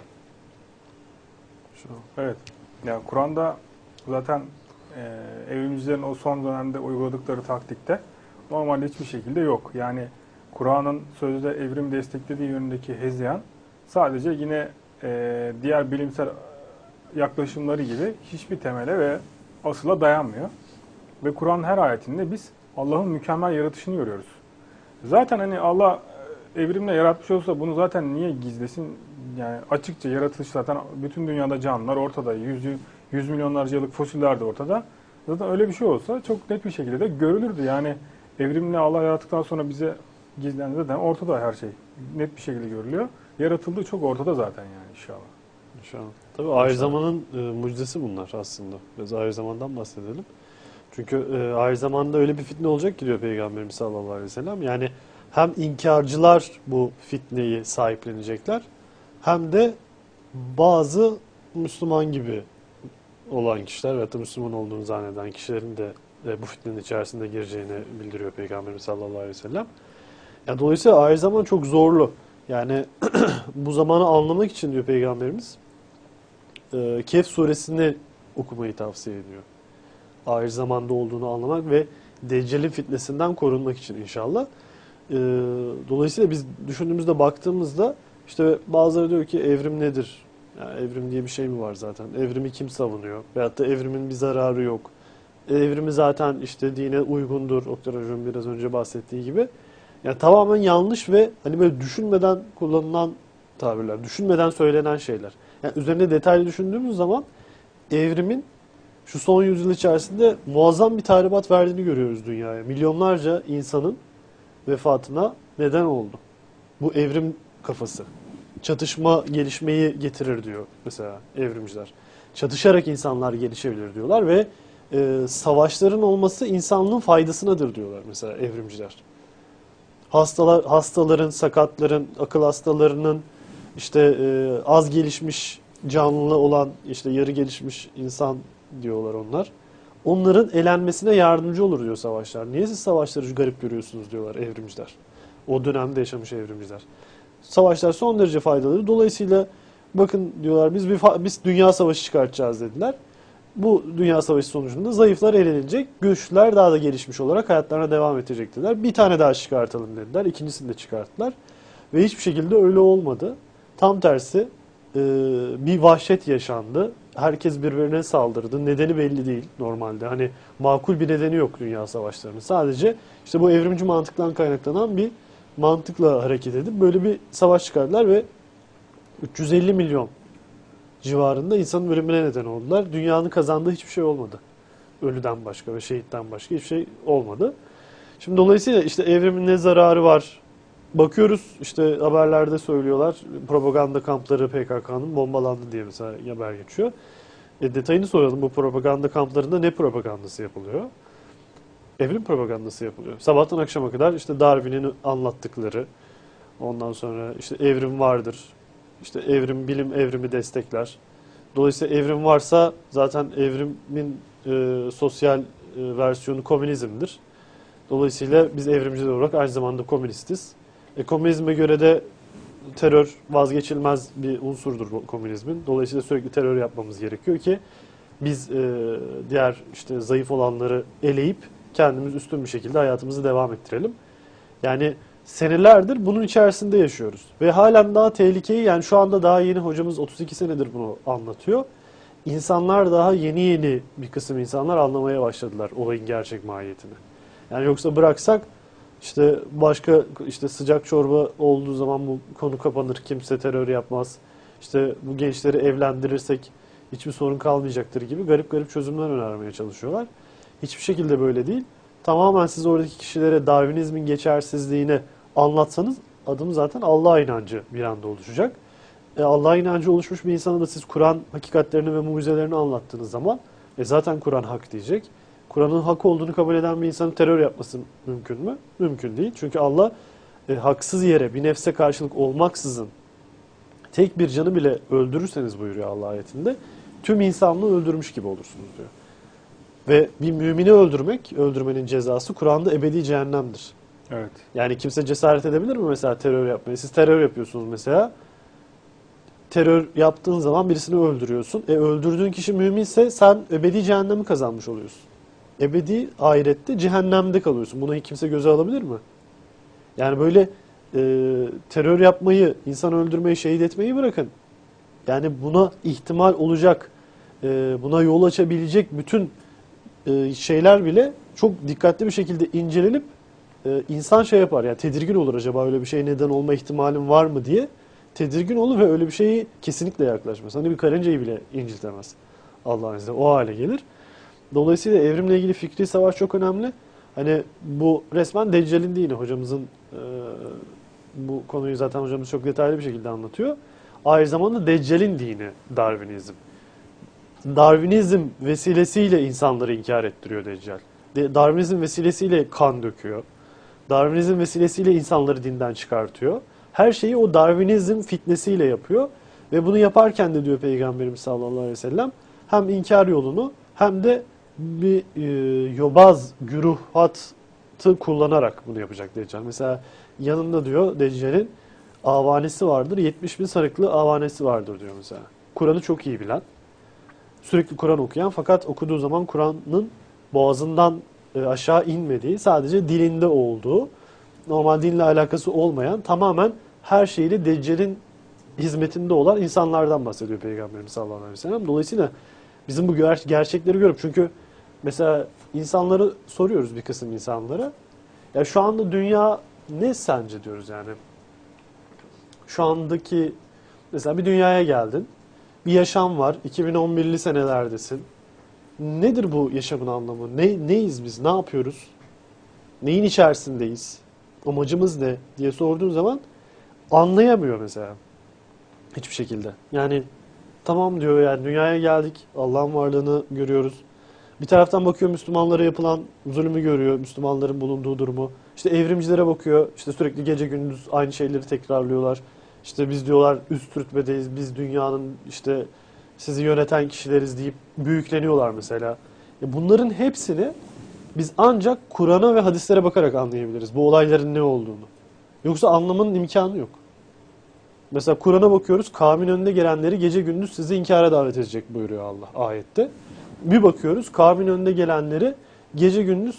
Evet. Yani Kur'an'da zaten evrimcilerin o son dönemde uyguladıkları taktikte normalde hiçbir şekilde yok. Yani Kur'an'ın sözde evrim desteklediği yönündeki hezeyan sadece yine diğer bilimsel yaklaşımları gibi hiçbir temele ve asıla dayanmıyor. Ve Kur'an'ın her ayetinde biz Allah'ın mükemmel yaratışını görüyoruz. Zaten hani Allah evrimle yaratmış olsa bunu zaten niye gizlesin? Yani açıkça yaratılış zaten bütün dünyada canlılar ortada. Yüz milyonlarca yıllık fosiller de ortada. Zaten öyle bir şey olsa çok net bir şekilde de görülürdü. Yani evrimle Allah yarattıktan sonra bize gizlendi zaten ortada her şey. Net bir şekilde görülüyor. Yaratıldığı çok ortada zaten yani inşallah. İnşallah. Tabii ahir zamanın mucizesi bunlar aslında. Biraz ahir zamandan bahsedelim. Çünkü ahir zamanda öyle bir fitne olacak ki diyor Peygamberimiz sallallahu aleyhi ve sellem. Yani hem inkarcılar bu fitneyi sahiplenecekler hem de bazı Müslüman gibi olan kişiler ve da Müslüman olduğunu zanneden kişilerin de bu fitnenin içerisinde gireceğini bildiriyor Peygamberimiz sallallahu aleyhi ve sellem. Ya dolayısıyla ahir zaman çok zorlu. Yani bu zamanı anlamak için diyor Peygamberimiz Kehf suresini okumayı tavsiye ediyor. Ahir zamanda olduğunu anlamak ve Deccal'in fitnesinden korunmak için inşallah. Dolayısıyla biz düşündüğümüzde baktığımızda işte bazıları diyor ki evrim nedir? Yani evrim diye bir şey mi var zaten? Evrimi kim savunuyor? Veyahut da evrimin bir zararı yok. Evrimi zaten işte dine uygundur. Oktay Hocam biraz önce bahsettiği gibi. Yani tamamen yanlış ve hani böyle düşünmeden kullanılan tabirler, düşünmeden söylenen şeyler. Yani üzerine detaylı düşündüğümüz zaman evrimin şu son yüzyıl içerisinde muazzam bir tahribat verdiğini görüyoruz dünyaya. Milyonlarca insanın vefatına neden oldu. Bu evrim kafası. Çatışma gelişmeyi getirir diyor mesela evrimciler. Çatışarak insanlar gelişebilir diyorlar ve savaşların olması insanlığın faydasınadır diyorlar mesela evrimciler. Hastaların, sakatların, akıl hastalarının, işte az gelişmiş canlı olan, işte yarı gelişmiş insan diyorlar onlar. Onların elenmesine yardımcı olur diyor savaşlar. Niye siz savaşları garip görüyorsunuz diyorlar evrimciler. O dönemde yaşamış evrimciler. Savaşlar son derece faydalı. Dolayısıyla bakın diyorlar biz dünya savaşı çıkartacağız dediler. Bu dünya savaşı sonucunda zayıflar elenilecek, güçlüler daha da gelişmiş olarak hayatlarına devam edecek dediler. Bir tane daha çıkartalım dediler. İkincisini de çıkarttılar. Ve hiçbir şekilde öyle olmadı. Tam tersi bir vahşet yaşandı. Herkes birbirine saldırdı. Nedeni belli değil normalde. Hani makul bir nedeni yok dünya savaşlarının. Sadece işte bu evrimci mantıktan kaynaklanan bir mantıkla hareket edip böyle bir savaş çıkardılar ve 350 milyon civarında insanın ölümüne neden oldular. Dünyanın kazandığı hiçbir şey olmadı. Ölüden başka ve şehitten başka hiçbir şey olmadı. Şimdi dolayısıyla işte evrimin ne zararı var? Bakıyoruz işte haberlerde söylüyorlar. Propaganda kampları PKK'nın bombalandı diye mesela haber geçiyor. Detayını soralım. Bu propaganda kamplarında ne propagandası yapılıyor? Evrim propagandası yapılıyor. Sabahtan akşama kadar işte Darwin'in anlattıkları, ondan sonra işte evrim vardır. İşte bilim evrimi destekler. Dolayısıyla evrim varsa zaten evrimin sosyal versiyonu komünizmdir. Dolayısıyla biz evrimciler olarak aynı zamanda komünistiz. Komünizme göre de terör vazgeçilmez bir unsurdur komünizmin. Dolayısıyla sürekli terör yapmamız gerekiyor ki biz diğer işte zayıf olanları eleyip kendimiz üstün bir şekilde hayatımızı devam ettirelim. Yani senelerdir bunun içerisinde yaşıyoruz. Ve halen daha tehlikeyi, yani şu anda daha yeni, hocamız 32 senedir bunu anlatıyor. İnsanlar daha yeni bir kısım insanlar anlamaya başladılar olayın gerçek mahiyetini. Yani yoksa bıraksak işte başka işte sıcak çorba olduğu zaman bu konu kapanır, kimse terör yapmaz. İşte bu gençleri evlendirirsek hiçbir sorun kalmayacaktır gibi garip garip çözümler önermeye çalışıyorlar. Hiçbir şekilde böyle değil. Tamamen siz oradaki kişilere Darwinizmin geçersizliğini anlatsanız adım zaten Allah'a inancı bir anda oluşacak. Allah'a inancı oluşmuş bir insana da siz Kur'an hakikatlerini ve mucizelerini anlattığınız zaman zaten Kur'an hak diyecek. Kur'an'ın hak olduğunu kabul eden bir insanın terör yapması mümkün mü? Mümkün değil. Çünkü Allah haksız yere bir nefse karşılık olmaksızın tek bir canı bile öldürürseniz buyuruyor Allah ayetinde, tüm insanlığı öldürmüş gibi olursunuz diyor. Ve bir mümini öldürmenin cezası Kur'an'da ebedi cehennemdir. Evet. Yani kimse cesaret edebilir mi mesela terör yapmaya? Siz terör yapıyorsunuz mesela. Terör yaptığın zaman birisini öldürüyorsun. Öldürdüğün kişi müminse sen ebedi cehennemi kazanmış oluyorsun. Ebedi ahirette cehennemde kalıyorsun. Bunu kimse göze alabilir mi? Yani böyle terör yapmayı, insan öldürmeyi, şehit etmeyi bırakın. Yani buna ihtimal olacak, buna yol açabilecek bütün şeyler bile çok dikkatli bir şekilde incelenip insan şey yapar. Yani tedirgin olur, acaba öyle bir şey neden olma ihtimalim var mı diye tedirgin olur ve öyle bir şeyi kesinlikle yaklaşmaz. Hani bir karıncayı bile inciltemez Allah'ın izniyle. O hale gelir. Dolayısıyla evrimle ilgili fikri savaş çok önemli. Hani bu resmen Deccal'in dini. Hocamızın bu konuyu zaten hocamız çok detaylı bir şekilde anlatıyor. Aynı zamanda Deccal'in dini Darwinizm. Darwinizm vesilesiyle insanları inkar ettiriyor Deccal. Darwinizm vesilesiyle kan döküyor. Darwinizm vesilesiyle insanları dinden çıkartıyor. Her şeyi o Darwinizm fitnesiyle yapıyor. Ve bunu yaparken de diyor Peygamberimiz sallallahu aleyhi ve sellem hem inkar yolunu hem de bir yobaz güruhatı kullanarak bunu yapacak Deccal. Mesela yanında diyor Deccal'in avanesi vardır. 70 bin sarıklı avanesi vardır diyor mesela. Kur'an'ı çok iyi bilen, sürekli Kur'an okuyan fakat okuduğu zaman Kur'an'ın boğazından aşağı inmediği, sadece dilinde olduğu, normal dinle alakası olmayan, tamamen her şeyiyle Deccal'in hizmetinde olan insanlardan bahsediyor Peygamberimiz sallallahu aleyhi ve sellem. Dolayısıyla bizim bu gerçekleri görüp, çünkü mesela insanları soruyoruz, bir kısım insanlara. Ya şu anda dünya ne sence diyoruz yani. Şu andaki mesela bir dünyaya geldin. Bir yaşam var. 2011'li senelerdesin. Nedir bu yaşamın anlamı? Neyiz biz? Ne yapıyoruz? Neyin içerisindeyiz? Amacımız ne diye sorduğun zaman anlayamıyor mesela. Hiçbir şekilde. Yani tamam diyor, yani dünyaya geldik. Allah'ın varlığını görüyoruz. Bir taraftan bakıyor, Müslümanlara yapılan zulmü görüyor. Müslümanların bulunduğu durumu. İşte evrimcilere bakıyor. İşte sürekli gece gündüz aynı şeyleri tekrarlıyorlar. İşte biz diyorlar üst rütbedeyiz. Biz dünyanın işte sizi yöneten kişileriz deyip büyükleniyorlar mesela. Bunların hepsini biz ancak Kur'an'a ve hadislere bakarak anlayabiliriz. Bu olayların ne olduğunu. Yoksa anlamanın imkanı yok. Mesela Kur'an'a bakıyoruz. Kavmin önünde gelenleri gece gündüz sizi inkara davet edecek buyuruyor Allah ayette. Bir bakıyoruz kavmin önünde gelenleri gece gündüz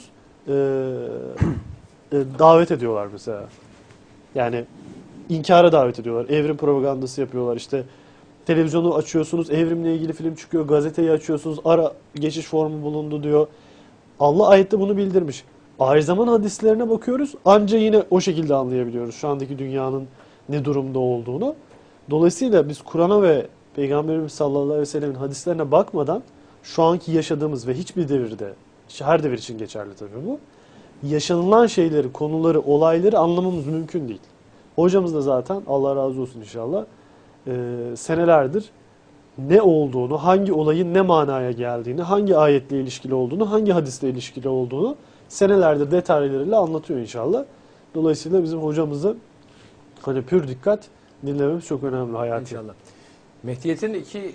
davet ediyorlar mesela. Yani inkara davet ediyorlar. Evrim propagandası yapıyorlar. İşte televizyonu açıyorsunuz, evrimle ilgili film çıkıyor. Gazeteyi açıyorsunuz, ara geçiş formu bulundu diyor. Allah ayette bunu bildirmiş. Aynı zaman hadislerine bakıyoruz. Anca yine o şekilde anlayabiliyoruz şu andaki dünyanın ne durumda olduğunu. Dolayısıyla biz Kur'an'a ve Peygamberimiz sallallahu aleyhi ve sellemin hadislerine bakmadan şu anki yaşadığımız ve hiçbir devirde, her devir için geçerli tabii bu, yaşanılan şeyleri, konuları, olayları anlamamız mümkün değil. Hocamız da zaten, Allah razı olsun inşallah, senelerdir ne olduğunu, hangi olayın ne manaya geldiğini, hangi ayetle ilişkili olduğunu, hangi hadisle ilişkili olduğunu senelerdir detaylarıyla anlatıyor inşallah. Dolayısıyla bizim hocamızı hani pür dikkat dinlememiz çok önemli hayati. İnşallah. Mehdiyet'in iki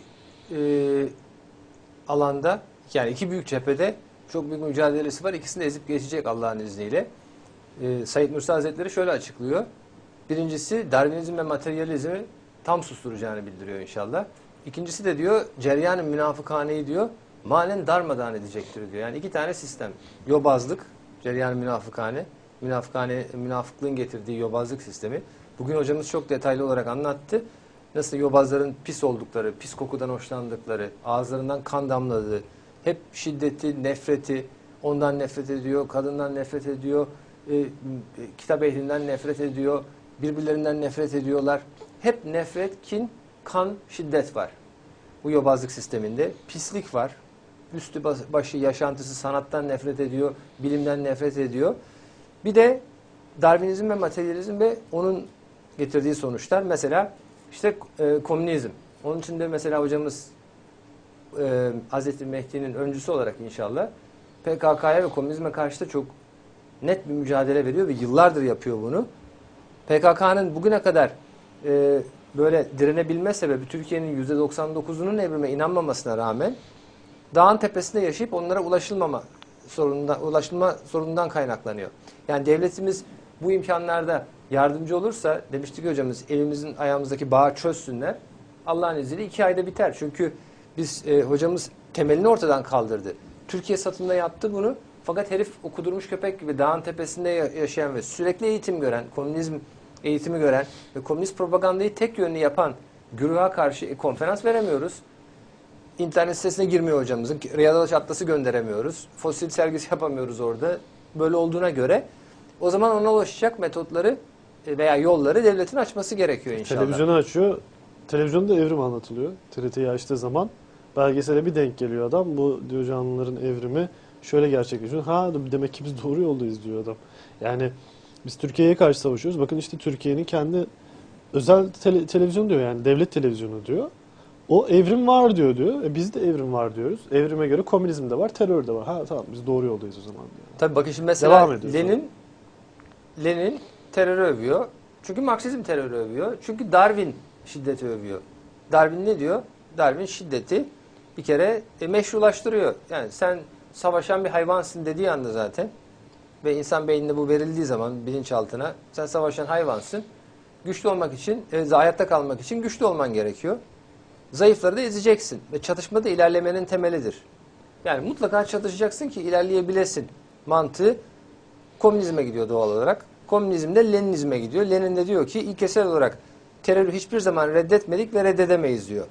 alanda, yani iki büyük cephede çok büyük mücadelesi var. İkisini de ezip geçecek Allah'ın izniyle. Said Nursi Hazretleri şöyle açıklıyor. Birincisi Darwinizm ve materyalizmi tam susturacağını bildiriyor inşallah. İkincisi de diyor ceryan-ı münafıkhaneyi diyor manen darmadağın edecektir diyor. Yani iki tane sistem. Yobazlık, ceryan-ı münafıkhane, münafıklığın getirdiği yobazlık sistemi. Bugün hocamız çok detaylı olarak anlattı. Nasıl yobazların pis oldukları, pis kokudan hoşlandıkları, ağızlarından kan damladığı, hep şiddeti, nefreti, ondan nefret ediyor, kadından nefret ediyor, kitap ehlinden nefret ediyor, birbirlerinden nefret ediyorlar. Hep nefret, kin, kan, şiddet var. Bu yobazlık sisteminde pislik var. Üstü başı yaşantısı sanattan nefret ediyor, bilimden nefret ediyor. Bir de Darwinizm ve materyalizm ve onun getirdiği sonuçlar. Mesela işte komünizm. Onun için de mesela hocamız Hazreti Mehdi'nin öncüsü olarak inşallah PKK'ya ve komünizme karşı da çok net bir mücadele veriyor ve yıllardır yapıyor bunu. PKK'nın bugüne kadar böyle direnebilme sebebi Türkiye'nin %99'unun evrime inanmamasına rağmen dağın tepesinde yaşayıp onlara ulaşılma sorunundan kaynaklanıyor. Yani devletimiz bu imkanlarda yardımcı olursa, demiştik hocamız, elimizin ayağımızdaki bağı çözsünler. Allah'ın izniyle 2 ayda biter. Çünkü biz hocamız temelini ortadan kaldırdı. Türkiye satında yaptı bunu. Fakat herif okudurmuş köpek gibi dağın tepesinde yaşayan ve sürekli eğitim gören, komünizm eğitimi gören ve komünist propagandayı tek yönlü yapan güruha karşı konferans veremiyoruz. İnternet sitesine girmiyor hocamızın. Riyadalaş Atlas'ı gönderemiyoruz. Fosil sergisi yapamıyoruz orada. Böyle olduğuna göre o zaman ona ulaşacak metotları veya yolları devletin açması gerekiyor inşallah. Televizyonu açıyor. Televizyonda evrim anlatılıyor. TRT'yi açtığı zaman belgesele bir denk geliyor adam. Bu diyor canlıların evrimi şöyle gerçekleşiyor. Ha demek ki biz doğru yoldayız diyor adam. Yani biz Türkiye'ye karşı savaşıyoruz. Bakın işte Türkiye'nin kendi özel televizyonu diyor, yani devlet televizyonu diyor. O evrim var diyor. Biz de evrim var diyoruz. Evrime göre komünizm de var, terör de var. Ha tamam, biz doğru yoldayız o zaman diyor. Tabii bakın şimdi mesela Devam ediyoruz. Lenin terörü övüyor. Çünkü Marksizm terörü övüyor. Çünkü Darwin şiddeti övüyor. Darwin ne diyor? Darwin şiddeti bir kere meşrulaştırıyor. Yani sen savaşan bir hayvansın dediği anda zaten ve insan beynine bu verildiği zaman bilinçaltına sen savaşan hayvansın. Güçlü olmak için, hayatta kalmak için güçlü olman gerekiyor. Zayıfları da ezeceksin ve çatışma da ilerlemenin temelidir. Yani mutlaka çatışacaksın ki ilerleyebilesin mantığı komünizme gidiyor doğal olarak. Komünizm de Leninizme gidiyor. Lenin de diyor ki ilkesel olarak terörü hiçbir zaman reddetmedik ve reddedemeyiz diyor.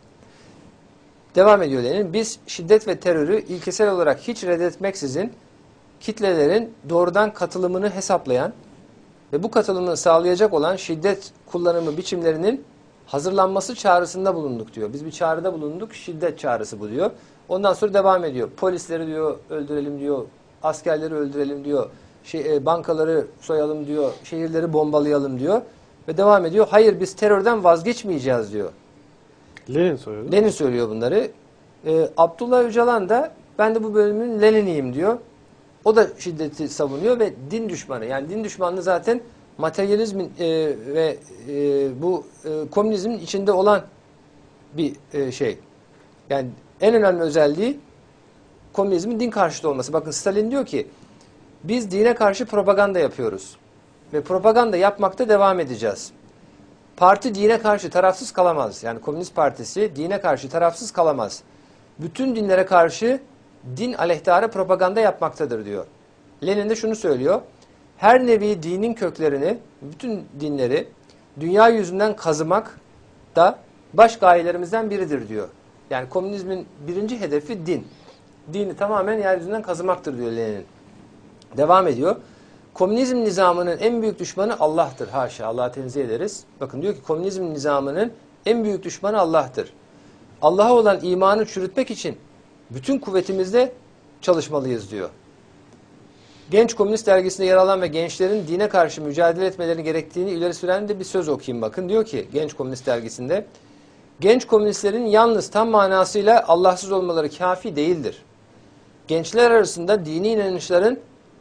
Devam ediyor Lenin. Biz şiddet ve terörü ilkesel olarak hiç reddetmeksizin kitlelerin doğrudan katılımını hesaplayan ve bu katılımını sağlayacak olan şiddet kullanımı biçimlerinin hazırlanması çağrısında bulunduk diyor. Biz bir çağrıda bulunduk, şiddet çağrısı bu diyor. Ondan sonra devam ediyor. Polisleri diyor öldürelim diyor, askerleri öldürelim diyor, bankaları soyalım diyor, şehirleri bombalayalım diyor. Ve devam ediyor. Hayır biz terörden vazgeçmeyeceğiz diyor. Lenin söylüyor. Lenin söylüyor bunları. Abdullah Öcalan da ben de bu bölümün Lenin'iyim diyor. O da şiddeti savunuyor ve din düşmanı. Yani din düşmanlığı zaten materyalizmin ve bu komünizmin içinde olan bir şey. Yani en önemli özelliği komünizmin din karşıtı olması. Bakın Stalin diyor ki biz dine karşı propaganda yapıyoruz. Ve propaganda yapmakta devam edeceğiz. Parti dine karşı tarafsız kalamaz. Yani Komünist Partisi dine karşı tarafsız kalamaz. Bütün dinlere karşı din aleyhtarı propaganda yapmaktadır diyor. Lenin de şunu söylüyor. Her nevi dinin köklerini, bütün dinleri dünya yüzünden kazımak da baş gayelerimizden biridir diyor. Yani komünizmin birinci hedefi din. Dini tamamen yeryüzünden kazımaktır diyor Lenin. Devam ediyor. Komünizm nizamının en büyük düşmanı Allah'tır. Haşa, Allah'a tenzih ederiz. Bakın diyor ki komünizm nizamının en büyük düşmanı Allah'tır. Allah'a olan imanı çürütmek için bütün kuvvetimizle çalışmalıyız diyor. Genç Komünist Dergisi'nde yer alan ve gençlerin dine karşı mücadele etmeleri gerektiğini ileri süren de bir söz okuyayım bakın. Diyor ki Genç Komünist Dergisi'nde genç komünistlerin yalnız tam manasıyla Allahsız olmaları kafi değildir. Gençler arasında dini inanışların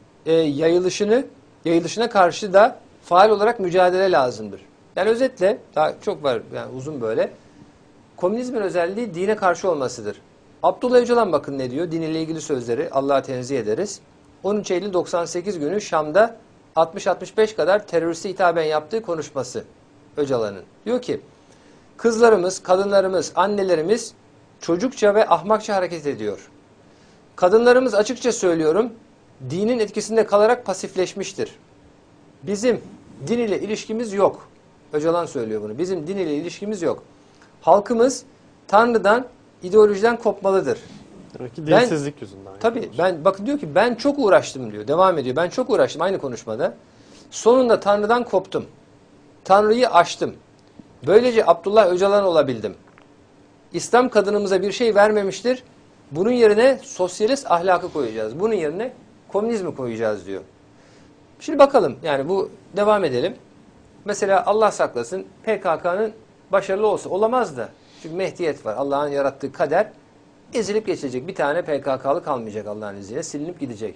yayılışına karşı da faal olarak mücadele lazımdır. Yani özetle, daha çok var yani uzun böyle. Komünizmin özelliği dine karşı olmasıdır. Abdullah Öcalan bakın ne diyor? Din ile ilgili sözleri Allah'a tenzih ederiz. 13 Eylül 98 günü Şam'da 60-65 kadar teröriste hitaben yaptığı konuşması Öcalan'ın. Diyor ki kızlarımız, kadınlarımız, annelerimiz çocukça ve ahmakça hareket ediyor. Kadınlarımız açıkça söylüyorum dinin etkisinde kalarak pasifleşmiştir. Bizim din ile ilişkimiz yok. Öcalan söylüyor bunu. Bizim din ile ilişkimiz yok. Halkımız Tanrı'dan, ideolojiden kopmalıdır. Demek ki dinsizlik yüzünden. Tabii bakın diyor ki ben çok uğraştım diyor. Devam ediyor. Ben çok uğraştım aynı konuşmada. Sonunda Tanrı'dan koptum. Tanrı'yı aştım. Böylece Abdullah Öcalan olabildim. İslam kadınımıza bir şey vermemiştir. Bunun yerine sosyalist ahlakı koyacağız. Bunun yerine komünizmi koyacağız diyor. Şimdi bakalım yani bu devam edelim. Mesela Allah saklasın PKK'nın başarılı olsa olamaz da. Çünkü mehdiyet var. Allah'ın yarattığı kader ezilip geçecek. Bir tane PKK'lı kalmayacak Allah'ın izniyle. Silinip gidecek.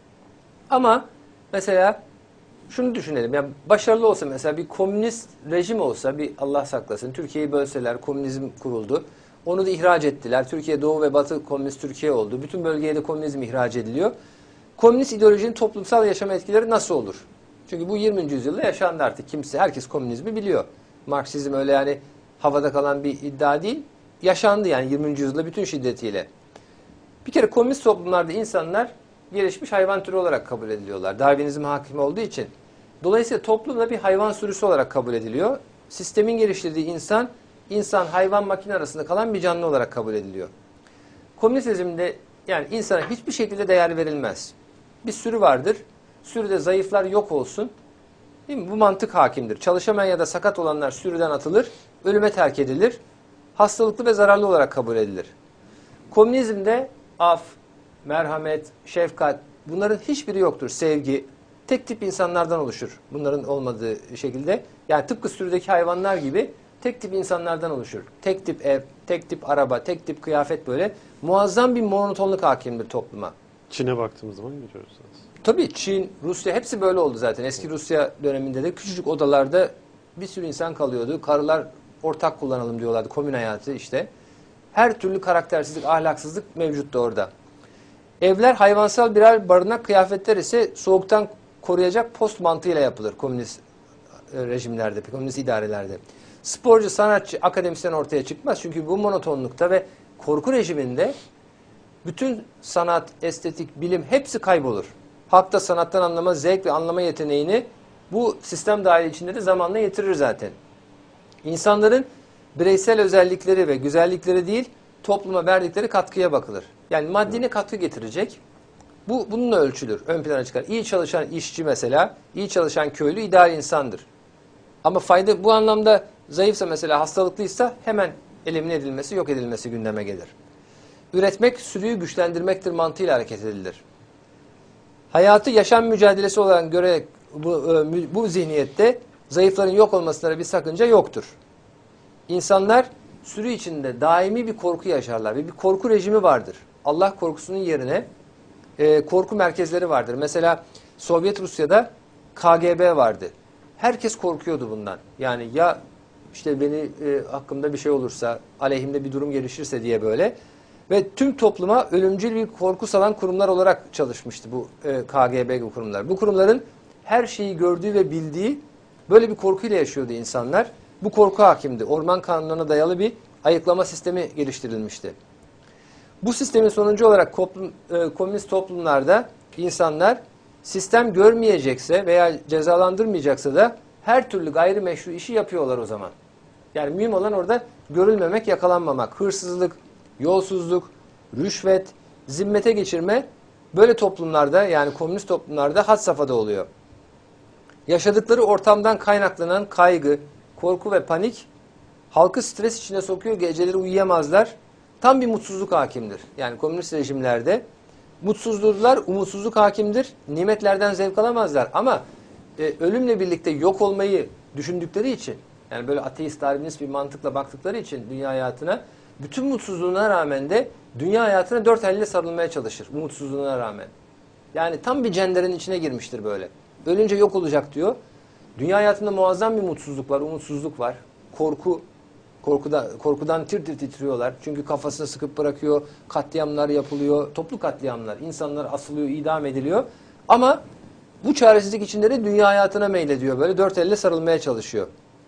Ama mesela şunu düşünelim. Yani başarılı olsa mesela bir komünist rejim olsa bir Allah saklasın Türkiye'yi bölseler komünizm kuruldu. Onu da ihraç ettiler. Türkiye Doğu ve Batı komünist Türkiye oldu. Bütün bölgeye de komünizm ihraç ediliyor. Komünist ideolojinin toplumsal yaşama etkileri nasıl olur? Çünkü bu 20. yüzyılda yaşandı artık. Herkes komünizmi biliyor. Marksizm öyle yani havada kalan bir iddia değil. Yaşandı yani 20. yüzyılda bütün şiddetiyle. Bir kere komünist toplumlarda insanlar gelişmiş hayvan türü olarak kabul ediliyorlar. Darwinizm hakim olduğu için. Dolayısıyla toplumda bir hayvan sürüsü olarak kabul ediliyor. Sistemin geliştirdiği insan, hayvan, makine arasında kalan bir canlı olarak kabul ediliyor. Komünizmde yani insana hiçbir şekilde değer verilmez. Bir sürü vardır. Sürüde zayıflar yok olsun. Değil mi? Bu mantık hakimdir. Çalışamayan ya da sakat olanlar sürüden atılır, ölüme terk edilir. Hastalıklı ve zararlı olarak kabul edilir. Komünizmde af, merhamet, şefkat bunların hiçbiri yoktur. Sevgi tek tip insanlardan oluşur. Bunların olmadığı şekilde. Yani tıpkı sürüdeki hayvanlar gibi tek tip insanlardan oluşur. Tek tip ev, tek tip araba, tek tip kıyafet böyle. Muazzam bir monotonluk hakimdir topluma. Çin'e baktığımız zaman görüyoruz aslında. Tabii Çin, Rusya hepsi böyle oldu zaten. Eski Rusya döneminde de küçücük odalarda bir sürü insan kalıyordu. Karılar ortak kullanalım diyorlardı. Komün hayatı işte. Her türlü karaktersizlik, ahlaksızlık mevcuttu orada. Evler hayvansal birer barınak, kıyafetler ise soğuktan koruyacak post mantığıyla yapılır komünist rejimlerde, komünist idarelerde. Sporcu, sanatçı, akademisyen ortaya çıkmaz. Çünkü bu monotonlukta ve korku rejiminde bütün sanat, estetik, bilim hepsi kaybolur. Halk da sanattan anlama, zevk ve anlama yeteneğini bu sistem dahili içinde de zamanla yitirir zaten. İnsanların bireysel özellikleri ve güzellikleri değil, topluma verdikleri katkıya bakılır. Yani maddi ne katkı getirecek? Bununla ölçülür, ön plana çıkar. İyi çalışan işçi mesela, iyi çalışan köylü ideal insandır. Ama fayda bu anlamda zayıfsa mesela, hastalıklıysa hemen elimine edilmesi, yok edilmesi gündeme gelir. Üretmek, sürüyü güçlendirmektir mantığıyla hareket edilir. Hayatı yaşam mücadelesi olarak göre bu zihniyette zayıfların yok olmasına bir sakınca yoktur. İnsanlar sürü içinde daimi bir korku yaşarlar ve bir korku rejimi vardır. Allah korkusunun yerine korku merkezleri vardır. Mesela Sovyet Rusya'da KGB vardı. Herkes korkuyordu bundan. Yani ya işte hakkımda bir şey olursa, aleyhimde bir durum gelişirse diye böyle. Ve tüm topluma ölümcül bir korku salan kurumlar olarak çalışmıştı bu KGB gibi kurumlar. Bu kurumların her şeyi gördüğü ve bildiği böyle bir korkuyla yaşıyordu insanlar. Bu korku hakimdi. Orman kanunlarına dayalı bir ayıklama sistemi geliştirilmişti. Bu sistemin sonucu olarak komünist toplumlarda insanlar sistem görmeyecekse veya cezalandırmayacaksa da her türlü gayrimeşru işi yapıyorlar o zaman. Yani mühim olan orada görülmemek, yakalanmamak, hırsızlık, yolsuzluk, rüşvet, zimmete geçirme böyle toplumlarda, yani komünist toplumlarda had safhada oluyor. Yaşadıkları ortamdan kaynaklanan kaygı, korku ve panik halkı stres içine sokuyor, geceleri uyuyamazlar. Tam bir mutsuzluk hakimdir. Yani komünist rejimlerde mutsuzdular, umutsuzluk hakimdir. Nimetlerden zevk alamazlar ama ölümle birlikte yok olmayı düşündükleri için, yani böyle ateist, darwinist bir mantıkla baktıkları için dünya hayatına, bütün mutsuzluğuna rağmen de dünya hayatına dört elle sarılmaya çalışır. Bu mutsuzluğuna rağmen. Yani tam bir cenderenin içine girmiştir böyle. Ölünce yok olacak diyor. Dünya hayatında muazzam bir mutsuzluk var, umutsuzluk var. Korkudan tir tir titriyorlar. Çünkü kafasını sıkıp bırakıyor. Katliamlar yapılıyor. Toplu katliamlar. İnsanlar asılıyor, idam ediliyor. Ama bu çaresizlik içinde de dünya hayatına meylediyor. Böyle dört elle sarılmaya çalışıyor.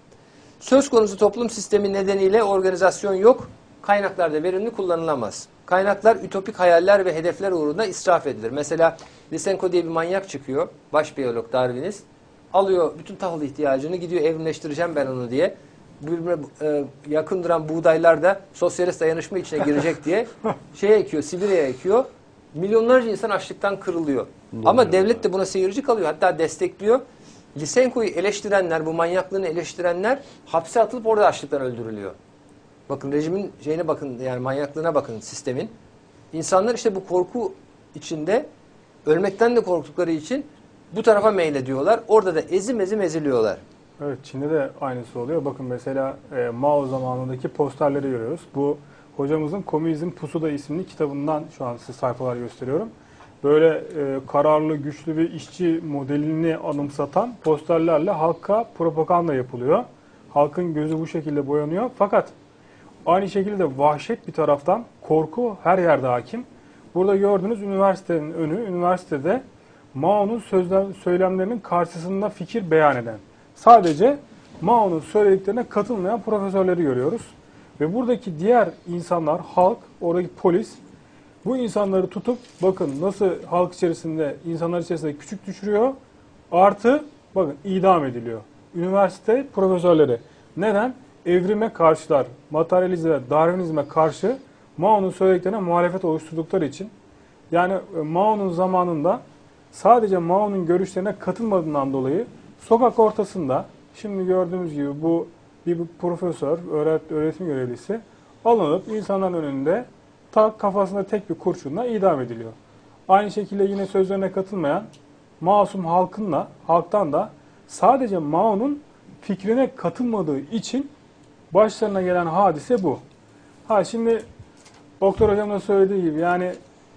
Söz konusu toplum sistemi nedeniyle organizasyon yok. Kaynaklar da verimli kullanılamaz. Kaynaklar ütopik hayaller ve hedefler uğruna israf edilir. Mesela Lysenko diye bir manyak çıkıyor. Baş biyolog, Darwinist. Alıyor bütün tahıl ihtiyacını, gidiyor evrimleştireceğim ben onu diye. Birbirine yakın duran buğdaylar da sosyalist dayanışma içine girecek diye ekiyor, Sibirya'ya ekiyor. Milyonlarca insan açlıktan kırılıyor. Ama devlet de buna seyirci kalıyor. Hatta destekliyor. Lysenko'yu eleştirenler, bu manyaklığını eleştirenler hapse atılıp orada açlıktan öldürülüyor. Bakın rejimin şeyine bakın, yani manyaklığına bakın sistemin. İnsanlar işte bu korku içinde, ölmekten de korktukları için bu tarafa meylediyorlar. Orada da ezim eziliyorlar. Evet, Çin'de de aynısı oluyor. Bakın mesela Mao zamanındaki posterleri görüyoruz. Bu hocamızın Komünizm Pusuda isimli kitabından şu an size sayfalar gösteriyorum. Böyle kararlı, güçlü bir işçi modelini anımsatan posterlerle halka propaganda yapılıyor. Halkın gözü bu şekilde boyanıyor. Fakat aynı şekilde vahşet bir taraftan, korku her yerde hakim. Burada gördüğünüz üniversitenin önü, üniversitede Mao'nun söylemlerinin karşısında fikir beyan eden, sadece Mao'nun söylediklerine katılmayan profesörleri görüyoruz. Ve buradaki diğer insanlar, halk, oradaki polis, bu insanları tutup bakın nasıl halk içerisinde, insanlar içerisinde küçük düşürüyor. Artı bakın idam ediliyor. Üniversite profesörleri. Neden? Evrime karşılar, materyalizme, Darwinizme karşı Mao'nun söylediklerine muhalefet oluşturdukları için. Yani Mao'nun zamanında sadece Mao'nun görüşlerine katılmadığından dolayı sokak ortasında, şimdi gördüğümüz gibi bu bir profesör, öğretim görevlisi alınıp insanların önünde tak kafasında tek bir kurşunla idam ediliyor. Aynı şekilde yine sözlerine katılmayan masum halktan da sadece Mao'nun fikrine katılmadığı için başlarına gelen hadise bu. Şimdi doktor hocam da söylediği gibi yani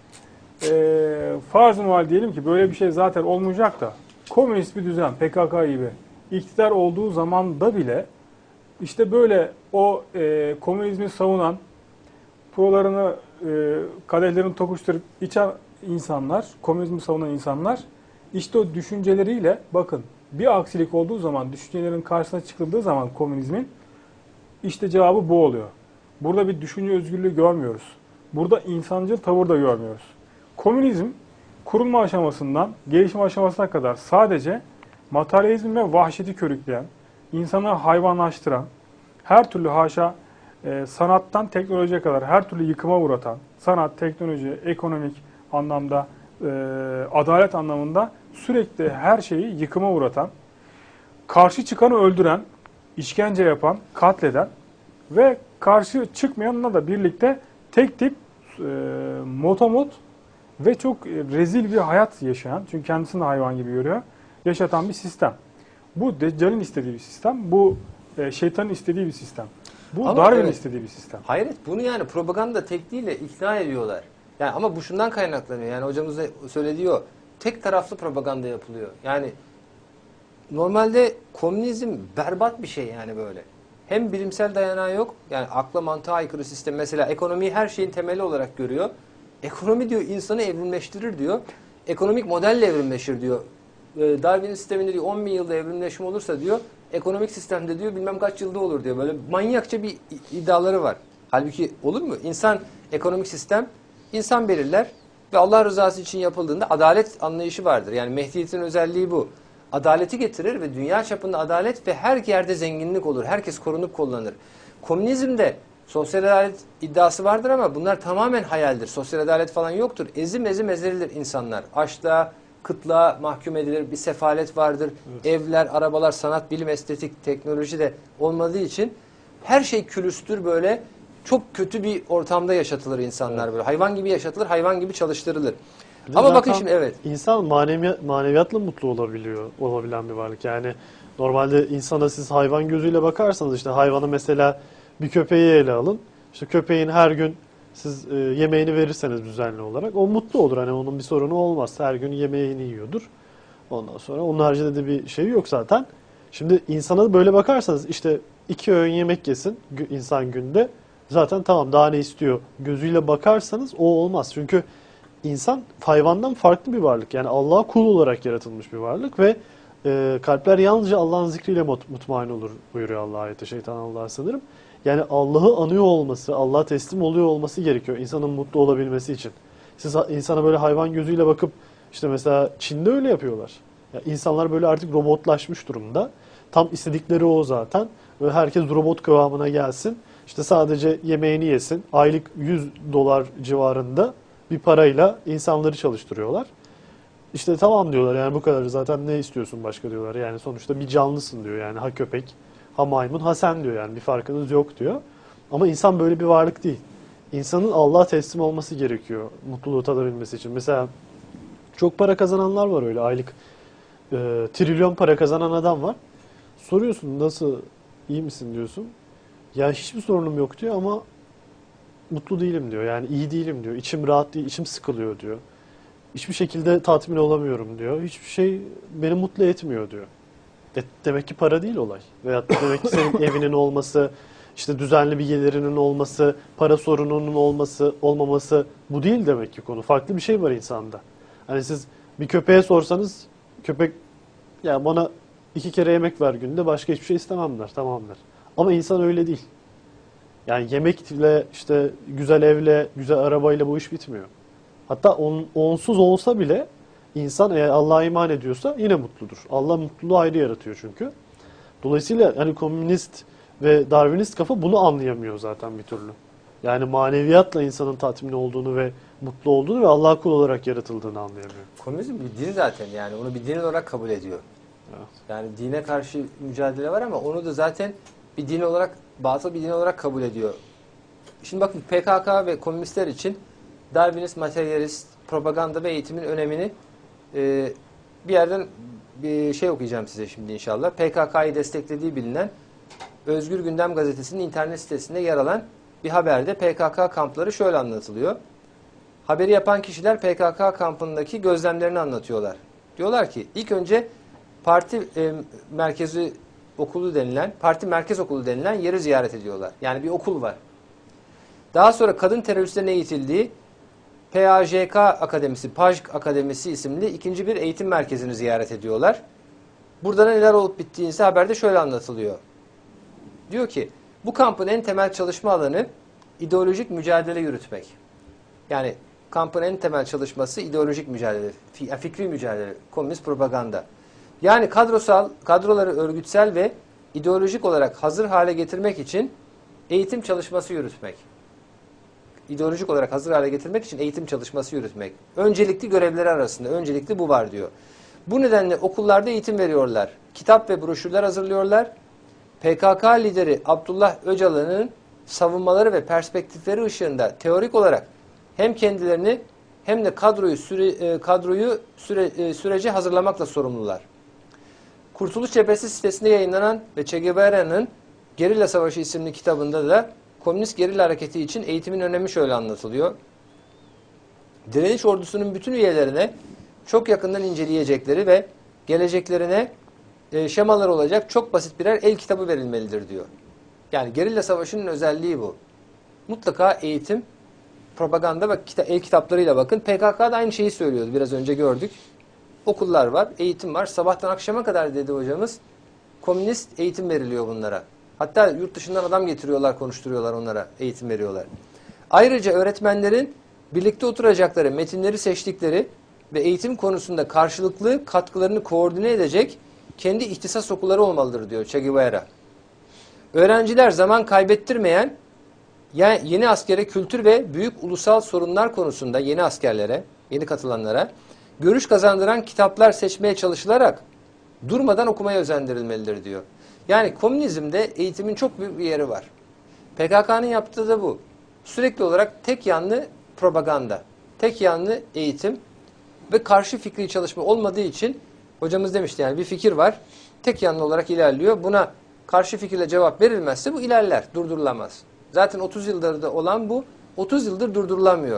farz-ı muhal diyelim ki böyle bir şey zaten olmayacak da komünist bir düzen PKK gibi iktidar olduğu zamanda bile işte böyle o komünizmi savunan prolarını kadehlerini tokuşturup içen insanlar, komünizmi savunan insanlar işte o düşünceleriyle bakın bir aksilik olduğu zaman düşüncelerin karşısına çıkıldığı zaman komünizmin işte cevabı bu oluyor. Burada bir düşünce özgürlüğü görmüyoruz. Burada insancıl tavır da görmüyoruz. Komünizm kurulma aşamasından gelişim aşamasına kadar sadece materyalizm ve vahşeti körükleyen, insanı hayvanlaştıran, her türlü haşa sanattan teknolojiye kadar her türlü yıkıma uğratan, sanat, teknoloji, ekonomik anlamda, adalet anlamında sürekli her şeyi yıkıma uğratan, karşı çıkanı öldüren, işkence yapan, katleden ve karşı çıkmayanla da birlikte tek tip motomot ve çok rezil bir hayat yaşayan, çünkü kendisini de hayvan gibi görüyor, yaşatan bir sistem. Bu Deccal'in istediği bir sistem, bu şeytanın istediği bir sistem. Bu Ama Darwin'in evet, istediği bir sistem. hayret, bunu yani propaganda tekniğiyle ikna ediyorlar. Yani ama bu şundan kaynaklanıyor. Yani hocamız da söylediği o. Tek taraflı propaganda yapılıyor. Yani normalde komünizm berbat bir şey yani böyle. Hem bilimsel dayanağı yok. Yani akla mantığa aykırı sistem. Mesela ekonomiyi her şeyin temeli olarak görüyor. Ekonomi diyor insanı evrimleştirir diyor. Ekonomik modelle evrimleşir diyor. Darwin'in sisteminde diyor 10 bin yılda evrimleşme olursa diyor ekonomik sistemde diyor bilmem kaç yılda olur diyor. Böyle manyakça bir iddiaları var. Halbuki olur mu? Ekonomik sistem insan belirler ve Allah rızası için yapıldığında adalet anlayışı vardır. Yani Mehdiyet'in özelliği bu. Adaleti getirir ve dünya çapında adalet ve her yerde zenginlik olur. Herkes korunup kullanır. Komünizmde sosyal adalet iddiası vardır ama bunlar tamamen hayaldir. Sosyal adalet falan yoktur. Ezim ezilidir insanlar. Açlığa, kıtlığa mahkum edilir. Bir sefalet vardır. Evet. Evler, arabalar, sanat, bilim, estetik, teknoloji de olmadığı için her şey külüstür böyle. Çok kötü bir ortamda yaşatılır insanlar böyle. Hayvan gibi yaşatılır, hayvan gibi çalıştırılır. Ama bakın şimdi evet. İnsan maneviyatla mutlu olabilen bir varlık. Yani normalde insana siz hayvan gözüyle bakarsanız işte hayvana mesela bir köpeği ele alın. İşte köpeğin her gün siz yemeğini verirseniz düzenli olarak o mutlu olur. Hani onun bir sorunu olmaz. Her gün yemeğini yiyordur. Ondan sonra onun haricinde de bir şey yok zaten. Şimdi insana böyle bakarsanız işte 2 öğün yemek yesin insan günde. Zaten tamam daha ne istiyor gözüyle bakarsanız o olmaz. Çünkü insan hayvandan farklı bir varlık. Yani Allah'a kul olarak yaratılmış bir varlık ve kalpler yalnızca Allah'ın zikriyle mutmain olur buyuruyor Allah ayette. Şeytan Allah'a sanırım. Yani Allah'ı anıyor olması, Allah'a teslim oluyor olması gerekiyor insanın mutlu olabilmesi için. Siz insana böyle hayvan gözüyle bakıp işte mesela Çin'de öyle yapıyorlar. Yani insanlar böyle artık robotlaşmış durumda. Tam istedikleri o zaten. Ve herkes robot kıvamına gelsin. İşte sadece yemeğini yesin. Aylık $100 civarında bir parayla insanları çalıştırıyorlar. İşte tamam diyorlar yani bu kadar zaten ne istiyorsun başka diyorlar. Yani sonuçta bir canlısın diyor yani ha köpek ha maymun ha sen diyor yani bir farkınız yok diyor. Ama insan böyle bir varlık değil. İnsanın Allah'a teslim olması gerekiyor mutluluğu tadabilmesi için. Mesela çok para kazananlar var öyle aylık trilyon para kazanan adam var. Soruyorsun nasıl iyi misin diyorsun. Ya hiçbir sorunum yok diyor ama mutlu değilim diyor. Yani iyi değilim diyor. İçim rahat değil, içim sıkılıyor diyor. Hiçbir şekilde tatmin olamıyorum diyor. Hiçbir şey beni mutlu etmiyor diyor. Demek ki para değil olay. Veyahut da demek ki senin evinin olması, işte düzenli bir gelirinin olması, para sorununun olmaması bu değil demek ki konu. Farklı bir şey var insanda. Hani siz bir köpeğe sorsanız köpek ya bana 2 kere yemek ver günde başka hiçbir şey istemem der. Tamam der. Ama insan öyle değil. Yani yemekle, işte güzel evle, güzel arabayla bu iş bitmiyor. Hatta onsuz olsa bile insan eğer Allah'a iman ediyorsa yine mutludur. Allah mutluluğu ayrı yaratıyor çünkü. Dolayısıyla hani komünist ve Darwinist kafa bunu anlayamıyor zaten bir türlü. Yani maneviyatla insanın tatmin olduğunu ve mutlu olduğunu ve Allah'a kul olarak yaratıldığını anlayamıyor. Komünizm bir din zaten yani onu bir din olarak kabul ediyor. Evet. Yani dine karşı mücadele var ama onu da zaten bir din olarak, batıl bir din olarak kabul ediyor. Şimdi bakın PKK ve komünistler için Darwinist, materyalist, propaganda ve eğitimin önemini bir yerden bir şey okuyacağım size şimdi inşallah. PKK'yı desteklediği bilinen Özgür Gündem Gazetesi'nin internet sitesinde yer alan bir haberde PKK kampları şöyle anlatılıyor. Haberi yapan kişiler PKK kampındaki gözlemlerini anlatıyorlar. Diyorlar ki ilk önce parti merkez okulu denilen yeri ziyaret ediyorlar. Yani bir okul var. Daha sonra kadın teröristlerin eğitildiği PAJK Akademisi, PAJK Akademisi isimli ikinci bir eğitim merkezini ziyaret ediyorlar. Burada neler olup bittiğini ise haberde şöyle anlatılıyor. Diyor ki bu kampın en temel çalışma alanı ideolojik mücadele yürütmek. Yani kampın en temel çalışması ideolojik mücadele, fikri mücadele, komünist propaganda. Yani kadroları örgütsel ve ideolojik olarak hazır hale getirmek için eğitim çalışması yürütmek. İdeolojik olarak hazır hale getirmek için eğitim çalışması yürütmek. Öncelikli görevleri arasında, öncelikli bu var diyor. Bu nedenle okullarda eğitim veriyorlar. Kitap ve broşürler hazırlıyorlar. PKK lideri Abdullah Öcalan'ın savunmaları ve perspektifleri ışığında teorik olarak hem kendilerini hem de sürece hazırlamakla sorumlular. Kurtuluş Cephesi sitesinde yayınlanan ve Che Guevara'nın Gerilla Savaşı isimli kitabında da komünist gerilla hareketi için eğitimin önemi şöyle anlatılıyor. Direniş ordusunun bütün üyelerine çok yakından inceleyecekleri ve geleceklerine şemalar olacak çok basit birer el kitabı verilmelidir diyor. Yani gerilla savaşının özelliği bu. Mutlaka eğitim, propaganda ve el kitaplarıyla bakın. PKK da aynı şeyi söylüyordu. Biraz önce gördük. Okullar var, eğitim var. Sabahtan akşama kadar dedi hocamız. Komünist eğitim veriliyor bunlara. Hatta yurt dışından adam getiriyorlar, konuşturuyorlar onlara, eğitim veriyorlar. Ayrıca öğretmenlerin birlikte oturacakları, metinleri seçtikleri ve eğitim konusunda karşılıklı katkılarını koordine edecek kendi ihtisas okulları olmalıdır diyor Che Guevara. Öğrenciler zaman kaybettirmeyen, yani yeni askere kültür ve büyük ulusal sorunlar konusunda yeni askerlere, yeni katılanlara görüş kazandıran kitaplar seçmeye çalışılarak durmadan okumaya özendirilmelidir diyor. Yani komünizmde eğitimin çok büyük bir yeri var. PKK'nın yaptığı da bu. Sürekli olarak tek yanlı propaganda, tek yanlı eğitim ve karşı fikri çalışma olmadığı için hocamız demişti yani bir fikir var, tek yanlı olarak ilerliyor. Buna karşı fikirle cevap verilmezse bu ilerler, durdurulamaz. Zaten 30 yıldır da olan bu, 30 yıldır durdurulamıyor.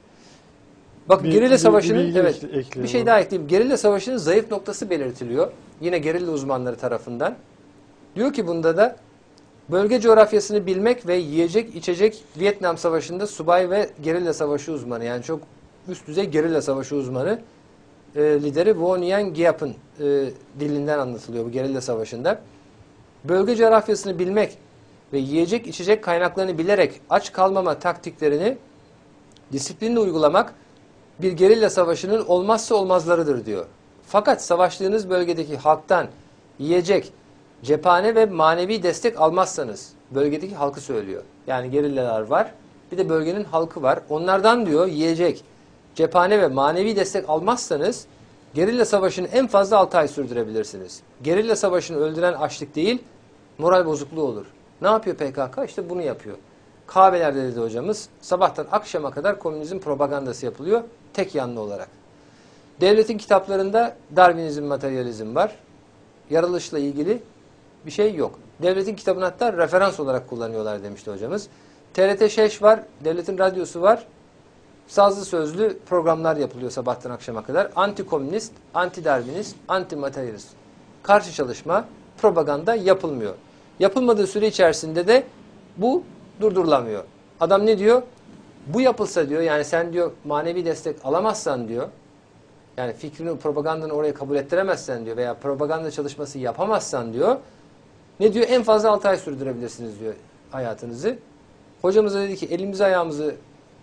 Bak gerilla savaşının bir şey daha ekleyeyim. Gerilla savaşının zayıf noktası belirtiliyor. Yine gerilla uzmanları tarafından. Diyor ki bunda da bölge coğrafyasını bilmek ve yiyecek içecek Vietnam Savaşı'nda subay ve gerilla savaşı uzmanı yani çok üst düzey gerilla savaşı uzmanı lideri Vo Nguyen Giap'ın dilinden anlatılıyor bu gerilla savaşında. Bölge coğrafyasını bilmek ve yiyecek içecek kaynaklarını bilerek aç kalmama taktiklerini disiplinle uygulamak bir gerilla savaşının olmazsa olmazlarıdır diyor. Fakat savaştığınız bölgedeki halktan yiyecek, cephane ve manevi destek almazsanız, bölgedeki halkı söylüyor. Yani gerillalar var, bir de bölgenin halkı var. Onlardan diyor yiyecek, cephane ve manevi destek almazsanız gerilla savaşını en fazla 6 ay sürdürebilirsiniz. Gerilla savaşını öldüren açlık değil, moral bozukluğu olur. Ne yapıyor PKK? İşte bunu yapıyor. Kahvelerde dedi hocamız, sabahtan akşama kadar komünizm propagandası yapılıyor, tek yanlı olarak. Devletin kitaplarında Darwinizm, materyalizm var. Yaratılışla ilgili bir şey yok. Devletin kitabını hatta referans olarak kullanıyorlar demişti hocamız. TRT 6 var, devletin radyosu var. Sazlı sözlü programlar yapılıyor sabahtan akşama kadar. Anti-komünist, anti-darwinist, anti-materyalist. Karşı çalışma, propaganda yapılmıyor. Yapılmadığı süre içerisinde de bu durdurulamıyor. Adam ne diyor? Bu yapılsa diyor, yani sen diyor manevi destek alamazsan diyor, yani fikrini, propagandanı oraya kabul ettiremezsen diyor veya propaganda çalışması yapamazsan diyor, ne diyor? En fazla 6 ay sürdürebilirsiniz diyor hayatınızı. Hocamız da dedi ki elimizi ayağımızı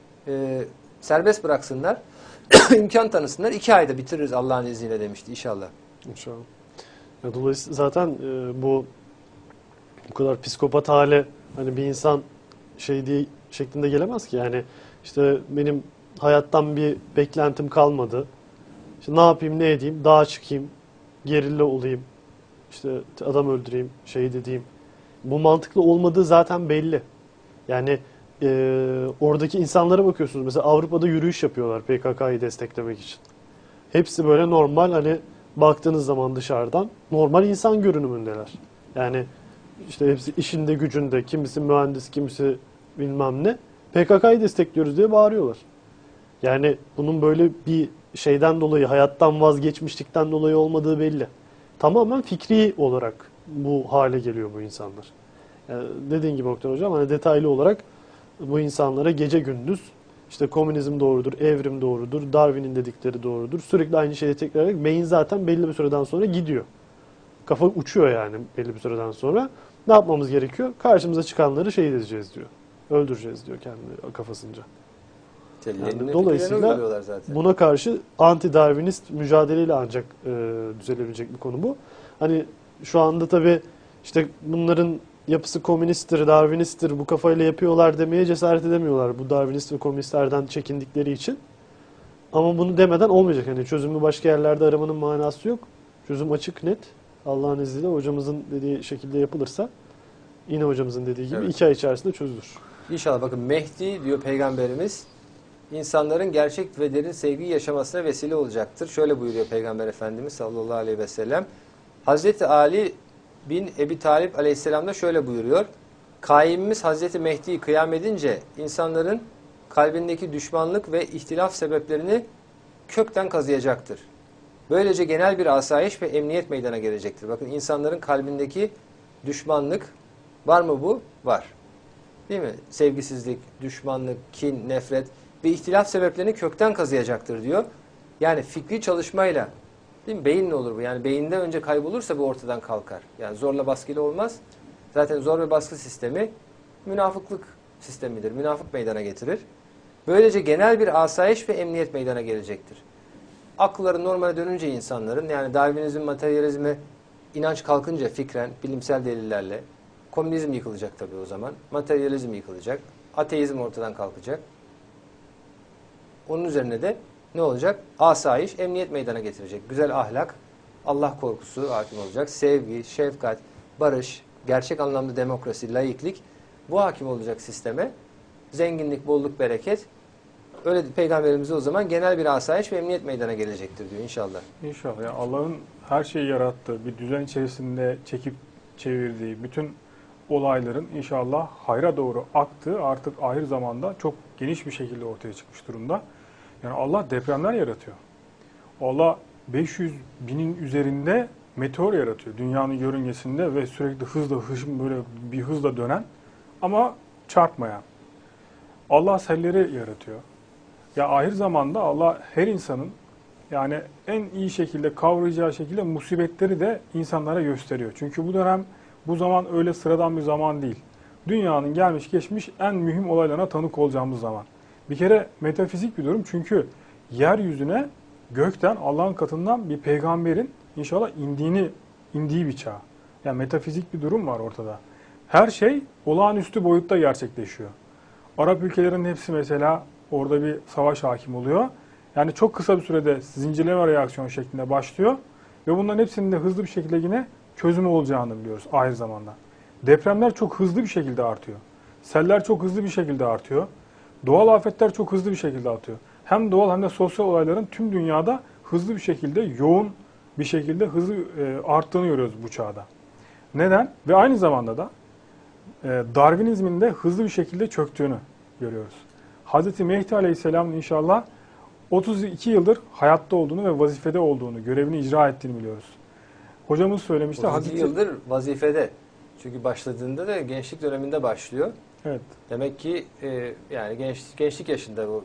serbest bıraksınlar, imkan tanısınlar, 2 ayda bitiririz Allah'ın izniyle demişti inşallah. İnşallah. Ya dolayısıyla zaten bu kadar psikopat hale hani bir insan şey diye şeklinde gelemez ki. Yani işte benim hayattan bir beklentim kalmadı. İşte ne yapayım, ne edeyim? Dağa çıkayım, gerilla olayım, işte adam öldüreyim, şehit edeyim. Bu mantıklı olmadığı zaten belli. Yani oradaki insanlara bakıyorsunuz. Mesela Avrupa'da yürüyüş yapıyorlar PKK'yı desteklemek için. Hepsi böyle normal, hani baktığınız zaman dışarıdan normal insan görünümündeler. Yani işte hepsi işinde gücünde, kimisi mühendis, kimisi bilmem ne. PKK'yı destekliyoruz diye bağırıyorlar. Yani bunun böyle bir şeyden dolayı, hayattan vazgeçmişlikten dolayı olmadığı belli. Tamamen fikri olarak bu hale geliyor bu insanlar. Yani dediğin gibi Oktay Hocam, hani detaylı olarak bu insanlara gece gündüz işte komünizm doğrudur, evrim doğrudur, Darwin'in dedikleri doğrudur. Sürekli aynı şeyi tekrar ederek beyin zaten belli bir süreden sonra gidiyor. Kafa uçuyor yani belli bir süreden sonra. Ne yapmamız gerekiyor? Karşımıza çıkanları şehit edeceğiz diyor. Öldüreceğiz diyor kendi kafasınca. Yani dolayısıyla buna karşı anti-Darwinist mücadeleyle ancak düzelebilecek bir konu bu. Hani şu anda tabii işte bunların yapısı komünisttir, Darwinisttir, bu kafayla yapıyorlar demeye cesaret edemiyorlar. Bu Darwinist ve komünistlerden çekindikleri için. Ama bunu demeden olmayacak. Hani çözümü başka yerlerde aramanın manası yok. Çözüm açık, net. Allah'ın izniyle hocamızın dediği şekilde yapılırsa, yine hocamızın dediği gibi 2 ay içerisinde çözülür. İnşallah. Bakın Mehdi diyor Peygamberimiz, insanların gerçek ve derin sevgiyi yaşamasına vesile olacaktır. Şöyle buyuruyor Peygamber Efendimiz sallallahu aleyhi ve sellem. Hazreti Ali bin Ebi Talib aleyhisselam da şöyle buyuruyor. Kaimimiz Hazreti Mehdi'yi kıyam edince insanların kalbindeki düşmanlık ve ihtilaf sebeplerini kökten kazıyacaktır. Böylece genel bir asayiş ve emniyet meydana gelecektir. Bakın insanların kalbindeki düşmanlık var mı bu? Var. Değil mi? Sevgisizlik, düşmanlık, kin, nefret ve ihtilaf sebeplerini kökten kazıyacaktır diyor. Yani fikri çalışmayla, değil mi? Beyinle olur bu. Yani beyinde önce kaybolursa bu ortadan kalkar. Yani zorla baskıyla olmaz. Zaten zor ve baskı sistemi münafıklık sistemidir. Münafık meydana getirir. Böylece genel bir asayiş ve emniyet meydana gelecektir. Akılları normale dönünce insanların, yani Darwinizm, materyalizme inanç kalkınca fikren, bilimsel delillerle, komünizm yıkılacak tabii o zaman. Materyalizm yıkılacak. Ateizm ortadan kalkacak. Onun üzerine de ne olacak? Asayiş, emniyet meydana getirecek. Güzel ahlak, Allah korkusu hakim olacak. Sevgi, şefkat, barış, gerçek anlamda demokrasi, laiklik, bu hakim olacak sisteme. Zenginlik, bolluk, bereket. Öyle Peygamberimize o zaman genel bir asayiş ve emniyet meydana gelecektir diyor inşallah. İnşallah. Yani Allah'ın her şeyi yarattığı, bir düzen içerisinde çekip çevirdiği bütün olayların inşallah hayra doğru aktığı artık ahir zamanda çok geniş bir şekilde ortaya çıkmış durumda. Yani Allah depremler yaratıyor. Allah 500 binin üzerinde meteor yaratıyor dünyanın yörüngesinde ve sürekli böyle bir hızla dönen ama çarpmayan. Allah selleri yaratıyor. Ya ahir zamanda Allah her insanın yani en iyi şekilde kavrayacağı şekilde musibetleri de insanlara gösteriyor. Çünkü bu dönem, bu zaman öyle sıradan bir zaman değil. Dünyanın gelmiş geçmiş en mühim olaylarına tanık olacağımız zaman. Bir kere metafizik bir durum, çünkü yeryüzüne gökten, Allah'ın katından bir peygamberin inşallah indiği bir çağ. Yani metafizik bir durum var ortada. Her şey olağanüstü boyutta gerçekleşiyor. Arap ülkelerinin hepsi mesela orada bir savaş hakim oluyor. Yani çok kısa bir sürede zincirleme reaksiyon şeklinde başlıyor. Ve bunların hepsinin de hızlı bir şekilde yine çözümü olacağını biliyoruz ahir zamanda. Depremler çok hızlı bir şekilde artıyor. Seller çok hızlı bir şekilde artıyor. Doğal afetler çok hızlı bir şekilde artıyor. Hem doğal hem de sosyal olayların tüm dünyada hızlı bir şekilde, yoğun bir şekilde hızlı arttığını görüyoruz bu çağda. Neden? Ve aynı zamanda da Darwinizmin de hızlı bir şekilde çöktüğünü görüyoruz. Hz. Mehdi Aleyhisselam'ın inşallah 32 yıldır hayatta olduğunu ve vazifede olduğunu, görevini icra ettiğini biliyoruz. Hocamız söylemişti. 32 yıldır vazifede. Çünkü başladığında da gençlik döneminde başlıyor. Evet. Demek ki yani gençlik yaşında bu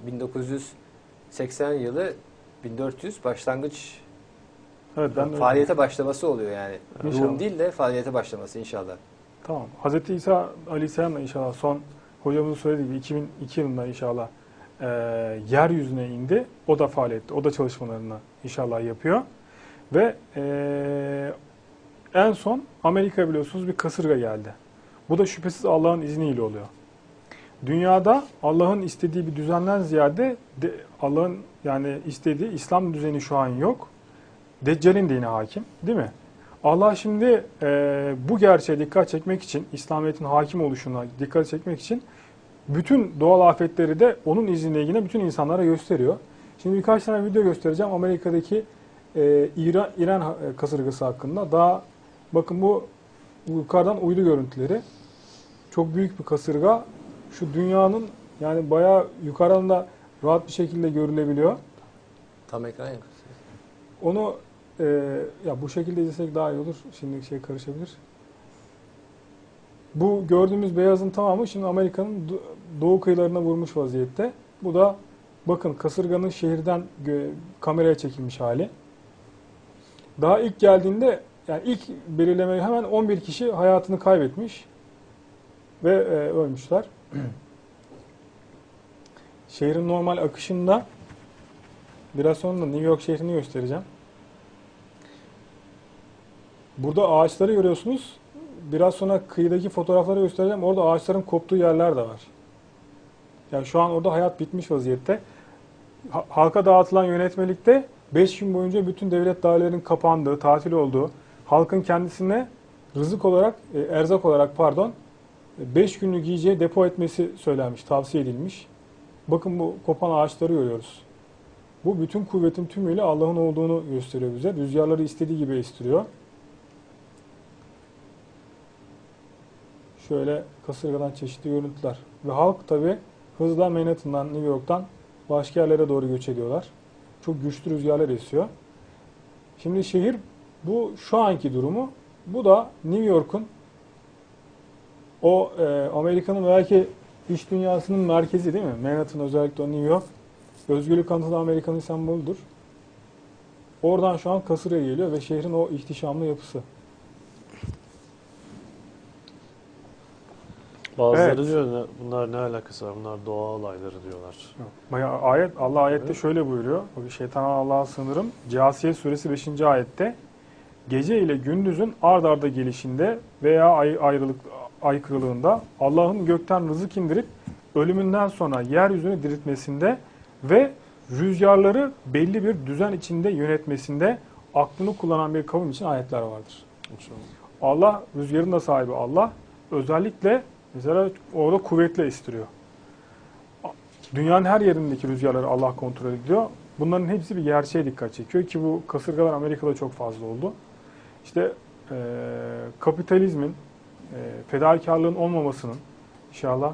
1980 yılı 1400 başlangıç, Evet, faaliyete başlaması oluyor yani. İnşallah. Ruhum değil de faaliyete başlaması inşallah. Tamam. Hz. İsa Aleyhisselam'la inşallah son hocamızın söylediği gibi 2002 yılında inşallah yeryüzüne indi. O da faaliyette, o da çalışmalarını inşallah yapıyor. Ve en son Amerika biliyorsunuz bir kasırga geldi. Bu da şüphesiz Allah'ın izniyle oluyor. Dünyada Allah'ın istediği bir düzenden ziyade Allah'ın yani istediği İslam düzeni şu an yok. Deccal'in dini hakim, değil mi? Allah şimdi bu gerçeğe dikkat çekmek için, İslamiyet'in hakim oluşuna dikkat çekmek için bütün doğal afetleri de onun izniyle yine bütün insanlara gösteriyor. Şimdi birkaç tane video göstereceğim Amerika'daki İran kasırgası hakkında. Daha bakın bu yukarıdan uydu görüntüleri. Çok büyük bir kasırga. Şu dünyanın yani bayağı yukarıdan da rahat bir şekilde görülebiliyor. Tam ekran yakın. Onu ya bu şekilde izlesek daha iyi olur. Şimdi şey karışabilir. Bu gördüğümüz beyazın tamamı şimdi Amerika'nın doğu kıyılarına vurmuş vaziyette. Bu da bakın kasırganın şehirden kameraya çekilmiş hali. Daha ilk geldiğinde yani ilk belirlemeye hemen 11 kişi hayatını kaybetmiş ve ölmüşler. Şehrin normal akışında biraz sonra da New York şehrini göstereceğim. Burada ağaçları görüyorsunuz. Biraz sonra kıyıdaki fotoğrafları göstereceğim. Orada ağaçların koptuğu yerler de var. Yani şu an orada hayat bitmiş vaziyette. Halka dağıtılan yönetmelikte 5 gün boyunca bütün devlet dairelerinin kapandığı, tatil olduğu, halkın kendisine rızık olarak, erzak olarak pardon, 5 günlük yiyeceği depo etmesi söylenmiş, tavsiye edilmiş. Bakın bu kopan ağaçları görüyoruz. Bu bütün kuvvetin tümüyle Allah'ın olduğunu gösteriyor bize. Rüzgarları istediği gibi estiriyor. Şöyle kasırgadan çeşitli görüntüler. Ve halk tabi hızla Manhattan'dan, New York'tan başka yerlere doğru göç ediyorlar. Çok güçlü rüzgarlar esiyor. Şimdi şehir bu şu anki durumu. Bu da New York'un o Amerika'nın belki iş dünyasının merkezi değil mi? Manhattan özellikle o New York. Özgürlük anıtı da Amerika'nın sembolüdür. Oradan şu an kasırga geliyor ve şehrin o ihtişamlı yapısı. Bazıları Evet. diyor bunlar ne alakası var? Bunlar doğa olayları diyorlar. Bayağı Allah ayette şöyle buyuruyor. Şeytandan Allah'a sığınırım. Câsiye suresi 5. ayette gece ile gündüzün ard arda gelişinde veya aykırılığında Allah'ın gökten rızık indirip ölümünden sonra yeryüzünü diriltmesinde ve rüzgarları belli bir düzen içinde yönetmesinde aklını kullanan bir kavim için ayetler vardır. Allah rüzgarın da sahibi Allah. Özellikle mesela orada kuvvetle estiriyor. Dünyanın her yerindeki rüzgarları Allah kontrol ediyor. Bunların hepsi bir gerçeğe dikkat çekiyor ki bu kasırgalar Amerika'da çok fazla oldu. İşte kapitalizmin, fedakarlığın olmamasının inşallah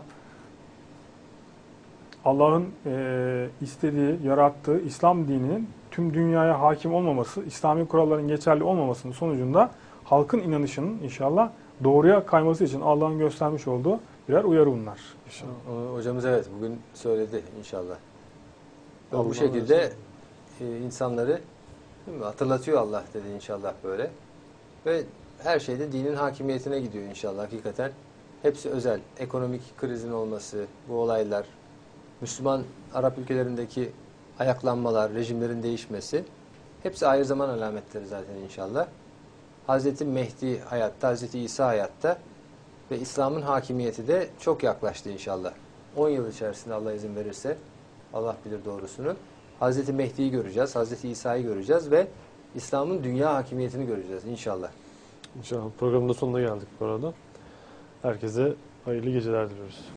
Allah'ın istediği, yarattığı İslam dininin tüm dünyaya hakim olmaması, İslami kuralların geçerli olmamasının sonucunda halkın inanışının inşallah doğruya kayması için Allah'ın göstermiş olduğu birer uyarı bunlar. Hocamız evet bugün söyledi inşallah. Ve Allah bu şekilde insanları değil mi, hatırlatıyor Allah dedi inşallah böyle. Ve her şeyde dinin hakimiyetine gidiyor inşallah hakikaten. Hepsi özel. Ekonomik krizin olması, bu olaylar, Müslüman Arap ülkelerindeki ayaklanmalar, rejimlerin değişmesi hepsi ayrı zaman alametleri zaten inşallah. Hazreti Mehdi hayatta, Hazreti İsa hayatta ve İslam'ın hakimiyeti de çok yaklaştı inşallah. 10 yıl içerisinde Allah izin verirse, Allah bilir doğrusunu, Hazreti Mehdi'yi göreceğiz, Hazreti İsa'yı göreceğiz ve İslam'ın dünya hakimiyetini göreceğiz inşallah. İnşallah programın da sonuna geldik bu arada. Herkese hayırlı geceler diliyoruz.